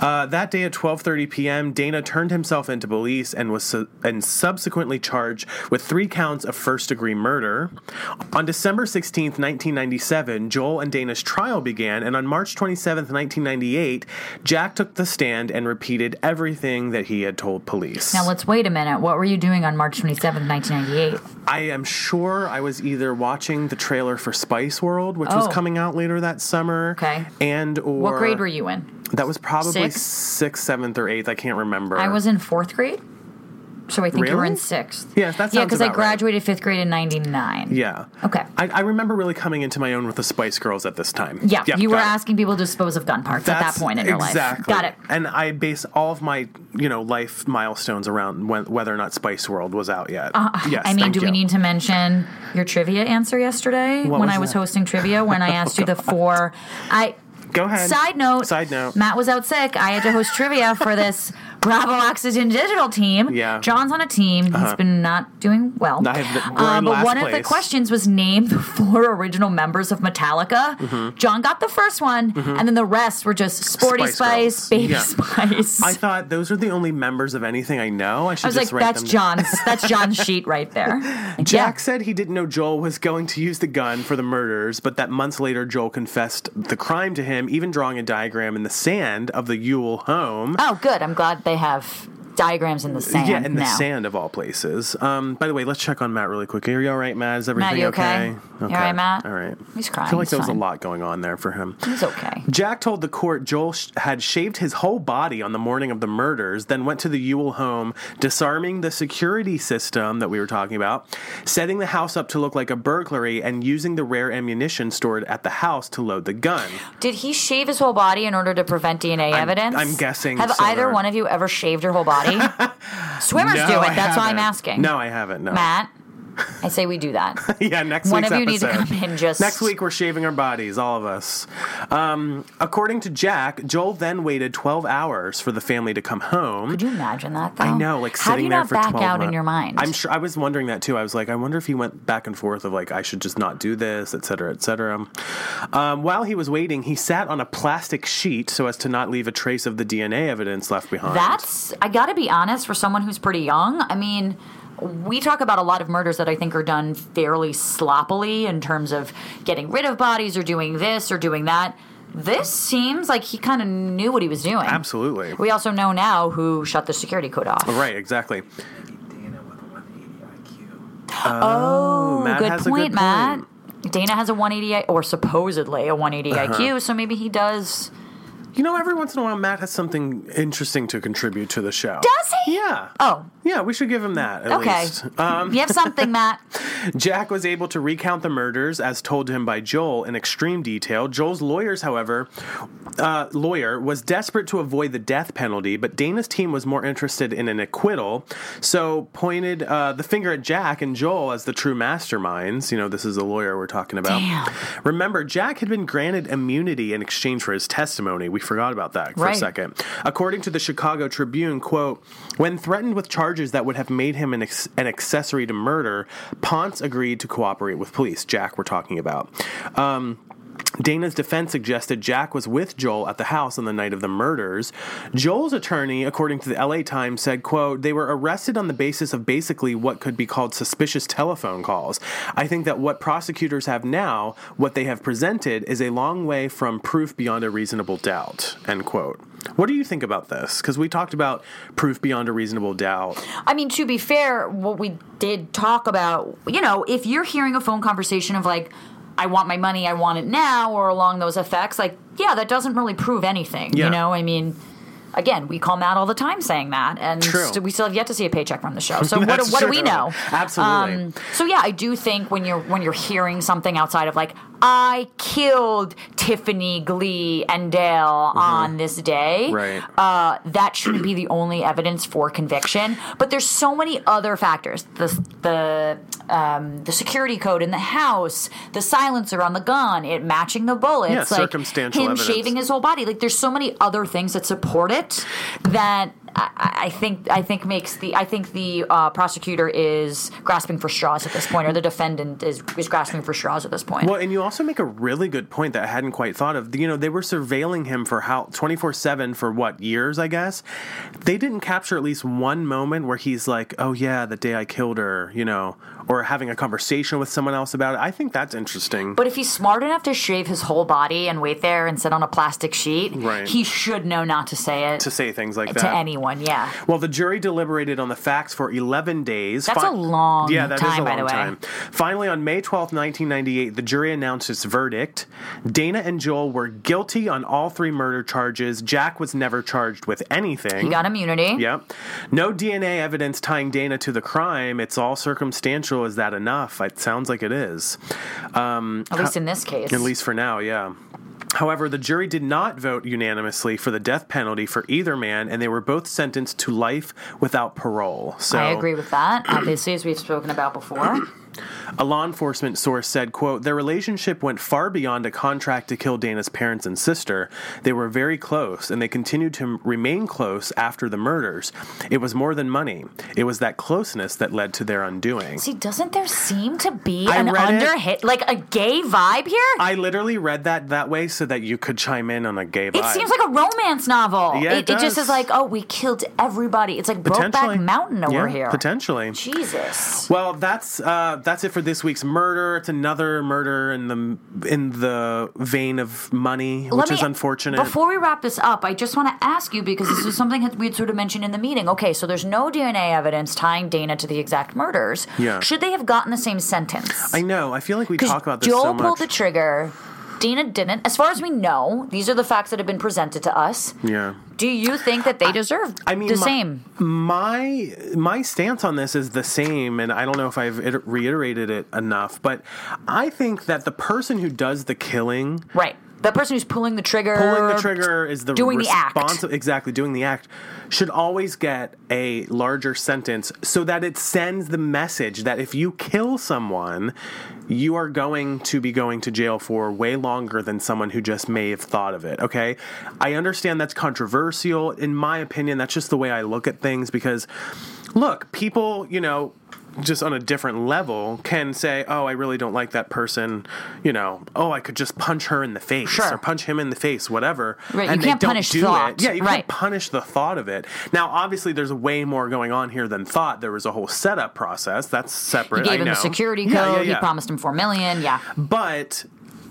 Uh, that day at twelve thirty p.m., Dana turned himself into police and was su- and subsequently charged with three counts of first-degree murder. On December sixteenth, nineteen ninety-seven, Joel and Dana's trial began, and on March twenty-seventh, nineteen ninety-eight, Jack took the stand and repeated everything that he had told police. Now, let's wait a minute. What were you doing on March twenty-seventh, nineteen ninety-eight? I am sure I was either watching the trailer for Spice World, which Oh. was coming out later that summer. Okay. And or... What grade were you in? That was probably Sixth? sixth, seventh, or eighth. I can't remember. I was in fourth grade. So I think you were Really? in sixth. Yeah, that sounds Yeah, because I about right. graduated fifth grade in ninety-nine. Yeah. Okay. I, I remember really coming into my own with the Spice Girls at this time. Yeah, Yep, you were got it. asking people to dispose of gun parts at that That's point in your exactly. life. Got it. And I base all of my, you know, life milestones around when, whether or not Spice World was out yet. Uh, yes, I mean, thank do you. we need to mention your trivia answer yesterday What when was I was that? hosting trivia? When I asked you the four, I. Go ahead. Side note. Side note. Matt was out sick. I had to host trivia for this Bravo Oxygen Digital team. Yeah. John's on a team. He's Uh-huh. been not doing well. I have- we're Uh, in but last one of the place. questions was name the four original members of Metallica. Mhm. John got the first one, Mhm. and then the rest were just Sporty Spice Spice, Girls. Baby Yeah. Spice. I thought those are the only members of anything I know. I should I was just like, write that's them down. John's. That's John's sheet right there. Like, Jack yeah. said he didn't know Joel was going to use the gun for the murders, but that months later Joel confessed the crime to him, even drawing a diagram in the sand of the Ewell home. Oh, good. I'm glad they have diagrams in the sand. Yeah, in the now. sand of all places. Um, by the way, let's check on Matt really quick. Are you all right, Matt? Is everything Matt, you okay? okay? You all right, Matt? All right. He's crying. I feel like He's there was fine. a lot going on there for him. He's okay. Jack told the court Joel sh- had shaved his whole body on the morning of the murders, then went to the Ewell home, disarming the security system that we were talking about, setting the house up to look like a burglary, and using the rare ammunition stored at the house to load the gun. Did he shave his whole body in order to prevent D N A I'm- evidence? I'm guessing Have so. either one of you ever shaved your whole body? Swimmers No, do it. I That's why I'm haven't. asking. No, I haven't. No. Matt, I say we do that. Yeah, next One week's of you need episode. to come in just- Next week we're shaving our bodies, all of us. Um, according to Jack, Joel then waited twelve hours for the family to come home. Could you imagine that, though? I know, like How do sitting you there not for back twelve out in months. your mind? I'm sure. I was wondering that too. I was like, I wonder if he went back and forth of like, I should just not do this, et cetera, et cetera. Um, while he was waiting, he sat on a plastic sheet so as to not leave a trace of the D N A evidence left behind. That's, I gotta be honest, for someone who's pretty young, I mean, we talk about a lot of murders that I think are done fairly sloppily in terms of getting rid of bodies or doing this or doing that. This seems like he kind of knew what he was doing. Absolutely. We also know now who shut the security code off. Right, exactly. Oh, Matt good has a point, good Matt. point. Dana has a one eighty, I- or supposedly a one eighty Uh-huh. I Q, so maybe he does. You know, every once in a while, Matt has something interesting to contribute to the show. Does he? Yeah. Oh. Yeah, we should give him that, at Okay. least. Um, You have something, Matt. Jack was able to recount the murders as told to him by Joel in extreme detail. Joel's lawyers, however, uh, lawyer was desperate to avoid the death penalty, but Dana's team was more interested in an acquittal, so pointed uh, the finger at Jack and Joel as the true masterminds. You know, this is the lawyer we're talking about. Damn. Remember, Jack had been granted immunity in exchange for his testimony. We forgot about that for Right. a second. According to the Chicago Tribune, quote, when threatened with charges that would have made him an, ex- an accessory to murder, Ponce agreed to cooperate with police. Jack we're talking about. Um... Dana's defense suggested Jack was with Joel at the house on the night of the murders. Joel's attorney, according to the L A Times, said, quote, they were arrested on the basis of basically what could be called suspicious telephone calls. I think that what prosecutors have now, what they have presented, is a long way from proof beyond a reasonable doubt, end quote. What do you think about this? Because we talked about proof beyond a reasonable doubt. I mean, to be fair, what we did talk about, you know, if you're hearing a phone conversation of like, I want my money, I want it now, or along those effects, like, yeah, that doesn't really prove anything, Yeah. you know? I mean, again, we call Matt all the time saying that, and True. st- we still have yet to see a paycheck from the show. So what, That's what do we true. know? Absolutely. Um, so yeah, I do think when you're when you're hearing something outside of like, I killed Tiffany, Glee, and Dale on this day, Right. uh, that shouldn't be the only evidence for conviction. But there's so many other factors: the the um, the security code in the house, the silencer on the gun, it matching the bullets, Yeah, like circumstantial him evidence. shaving his whole body. Like there's so many other things that support it that I, I think I think makes the I think the uh, prosecutor is grasping for straws at this point, or the defendant is is grasping for straws at this point. Well, and you also make a really good point that I hadn't quite thought of. You know, they were surveilling him for how twenty-four seven for what, years, I guess? They didn't capture at least one moment where he's like, oh, yeah, the day I killed her, you know, or having a conversation with someone else about it. I think that's interesting. But if he's smart enough to shave his whole body and wait there and sit on a plastic sheet, right. he should know not to say it. To say things like to that. To anyone, yeah. Well, the jury deliberated on the facts for eleven days. That's Fi- a long yeah, that time, is a by long the way. time. Finally, on May twelfth, nineteen ninety-eight, the jury announced its verdict. Dana and Joel were guilty on all three murder charges. Jack was never charged with anything. He got immunity. Yep. No D N A evidence tying Dana to the crime. It's all circumstantial. Is that enough? It sounds like it is. Um, At least in this case. At least for now, yeah. However, the jury did not vote unanimously for the death penalty for either man, and they were both sentenced to life without parole. So I agree with that, obviously, as we've spoken about before. A law enforcement source said, quote, their relationship went far beyond a contract to kill Dana's parents and sister. They were very close, and they continued to remain close after the murders. It was more than money. It was that closeness that led to their undoing. See, doesn't there seem to be I an read underhit, like a gay vibe here? I literally read that that way so that you could chime in on a gay vibe. It seems like a romance novel. Yeah, it, it, it just does. is like, oh, we killed everybody. It's like Potentially. Brokeback Mountain over yeah, here. Potentially. Jesus. Well, that's uh, that's it for this week's murder. It's another murder in the in the vein of money, Let which me, is unfortunate. Before we wrap this up, I just want to ask you, because this is something that we had sort of mentioned in the meeting. Okay, so there's no D N A evidence tying Dana to the exact murders. Yeah. Should they have gotten the same sentence? I know. I feel like we talk about this Joel so much. pulled the trigger. Dana didn't. As far as we know, these are the facts that have been presented to us. Yeah. Do you think that they deserve I mean, the my, same? My my stance on this is the same, and I don't know if I've iter- reiterated it enough, but I think that the person who does the killing, Right. The person who's pulling the trigger. pulling the trigger is the doing the act. responsi- exactly, doing the act, should always get a larger sentence so that it sends the message that if you kill someone, you are going to be going to jail for way longer than someone who just may have thought of it, okay? I understand that's controversial. In my opinion, that's just the way I look at things because, look, people, you know, just on a different level can say, oh, I really don't like that person, you know, oh, I could just punch her in the face Sure. or punch him in the face, whatever. Right, and you can't they don't punish do thought. It. Yeah, you Right. can't punish the thought of it. Now, obviously, there's way more going on here than thought. There was a whole setup process. That's separate. He gave I him know. the security code. Yeah, yeah, yeah. He promised him four million. Yeah. But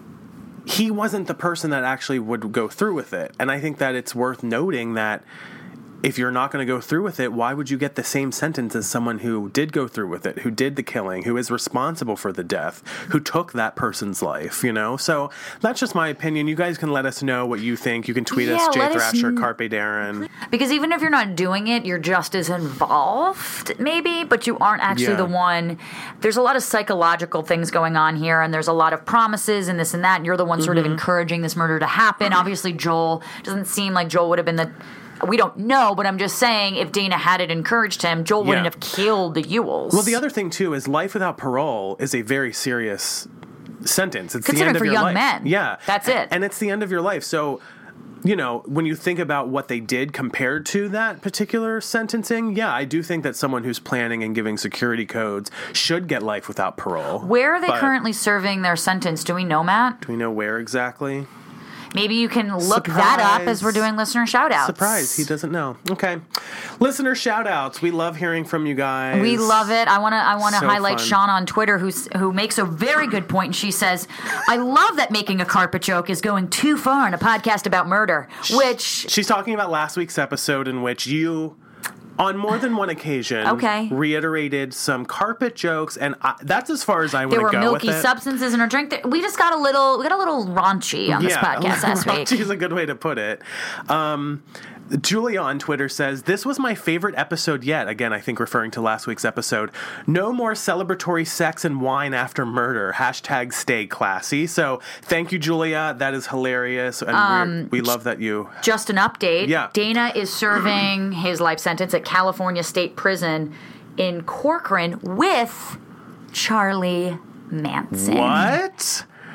he wasn't the person that actually would go through with it. And I think that it's worth noting that if you're not going to go through with it, why would you get the same sentence as someone who did go through with it, who did the killing, who is responsible for the death, who took that person's life, you know? So that's just my opinion. You guys can let us know what you think. You can tweet Yeah, us, Jay let us Thrasher, kn- Carpe Darren. Because even if you're not doing it, you're just as involved, maybe, but you aren't actually Yeah. the one. There's a lot of psychological things going on here, and there's a lot of promises and this and that, and you're the one sort of Mm-hmm. encouraging this murder to happen. Obviously, Joel doesn't seem like Joel would have been the. We don't know, but I'm just saying if Dana had it encouraged him, Joel wouldn't Yeah. have killed the Ewells. Well, the other thing, too, is life without parole is a very serious sentence. It's the Considered end of for your young life. men. Yeah. That's it. And it's the end of your life. So, you know, when you think about what they did compared to that particular sentencing, yeah, I do think that someone who's planning and giving security codes should get life without parole. Where are they But currently serving their sentence? Do we know, Matt? Do we know where exactly? Maybe you can look that up as we're doing listener shout-outs. Surprise, he doesn't know. Okay. Listener shout-outs. We love hearing from you guys. We love it. I want to I want to So highlight fun. Sean on Twitter who's who makes a very good point, and she says, "I love that making a carpet joke is going too far in a podcast about murder," which She's talking about last week's episode in which you, on more than one occasion, Okay. reiterated some carpet jokes, and I, that's as far as I want there to were go milky with it. substances in her drink. We just got a little we got a little raunchy on this podcast last week. Raunchy is a good way to put it. Um, Julia on Twitter says, this was my favorite episode yet. Again, I think referring to last week's episode. No more celebratory sex and wine after murder. Hashtag stay classy. So thank you, Julia. That is hilarious. And Um, we're, we love that you... Just an update. Yeah. Dana is serving his life sentence at California State Prison in Corcoran with Charlie Manson. What?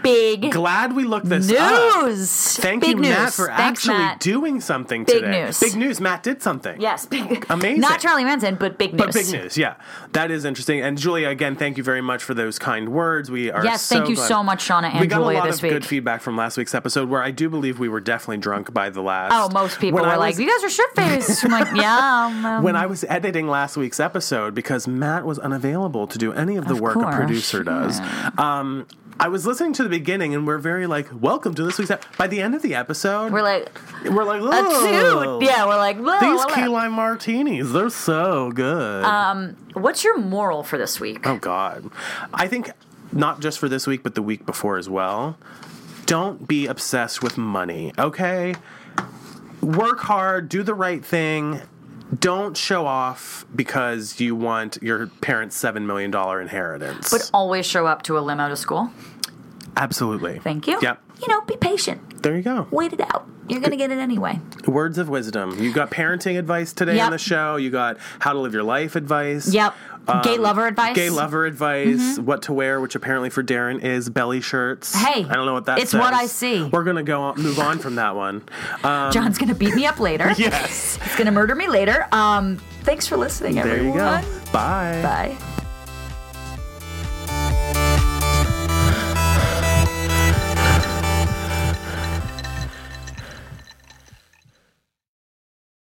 big Glad we looked this up. news. Thank big you, news. Matt, for Thanks, actually Matt. doing something Big today. news. Big news. Matt did something. Yes, big. Amazing. Not Charlie Manson, but big news. But big news, yeah. That is interesting. And Julia, again, thank you very much for those kind words. We are Yes, so thank you glad. so much, Shauna and we got Julia, a lot this of week. good feedback from last week's episode, where I do believe we were definitely drunk by the last. Oh, most people When were I like, was- "You guys are shit faced." I'm like, "Yeah." Um, When I was editing last week's episode, because Matt was unavailable to do any of the Of work course, a producer does, um, I was listening to the beginning, and we're very like, "Welcome to this week's." Ep-. By the end of the episode, we're like, we're like, a "Oh, toot. Yeah, we're like, blah, these blah, key blah. lime martinis, they're so good." Um, what's your moral for this week? Oh, God. I think not just for this week, but the week before as well. Don't be obsessed with money, okay? Work hard, do the right thing. Don't show off because you want your parents' seven million dollars inheritance. But always show up to a limo to school. Absolutely. Thank you. Yep. You know, be patient. There you go. Wait it out. You're going to get it anyway. Words of wisdom. You got parenting advice today Yep. on the show. You got how to live your life advice. Yep. Gay lover advice. Gay lover advice. What to wear, which apparently for Darren is belly shirts. Hey, I don't know what that it's says. what I see. We're going to go on, move on from that one. Um, John's going to beat me up later. Yes. He's going to murder me later. Um, thanks for listening, There everyone. you go. Bye. Bye.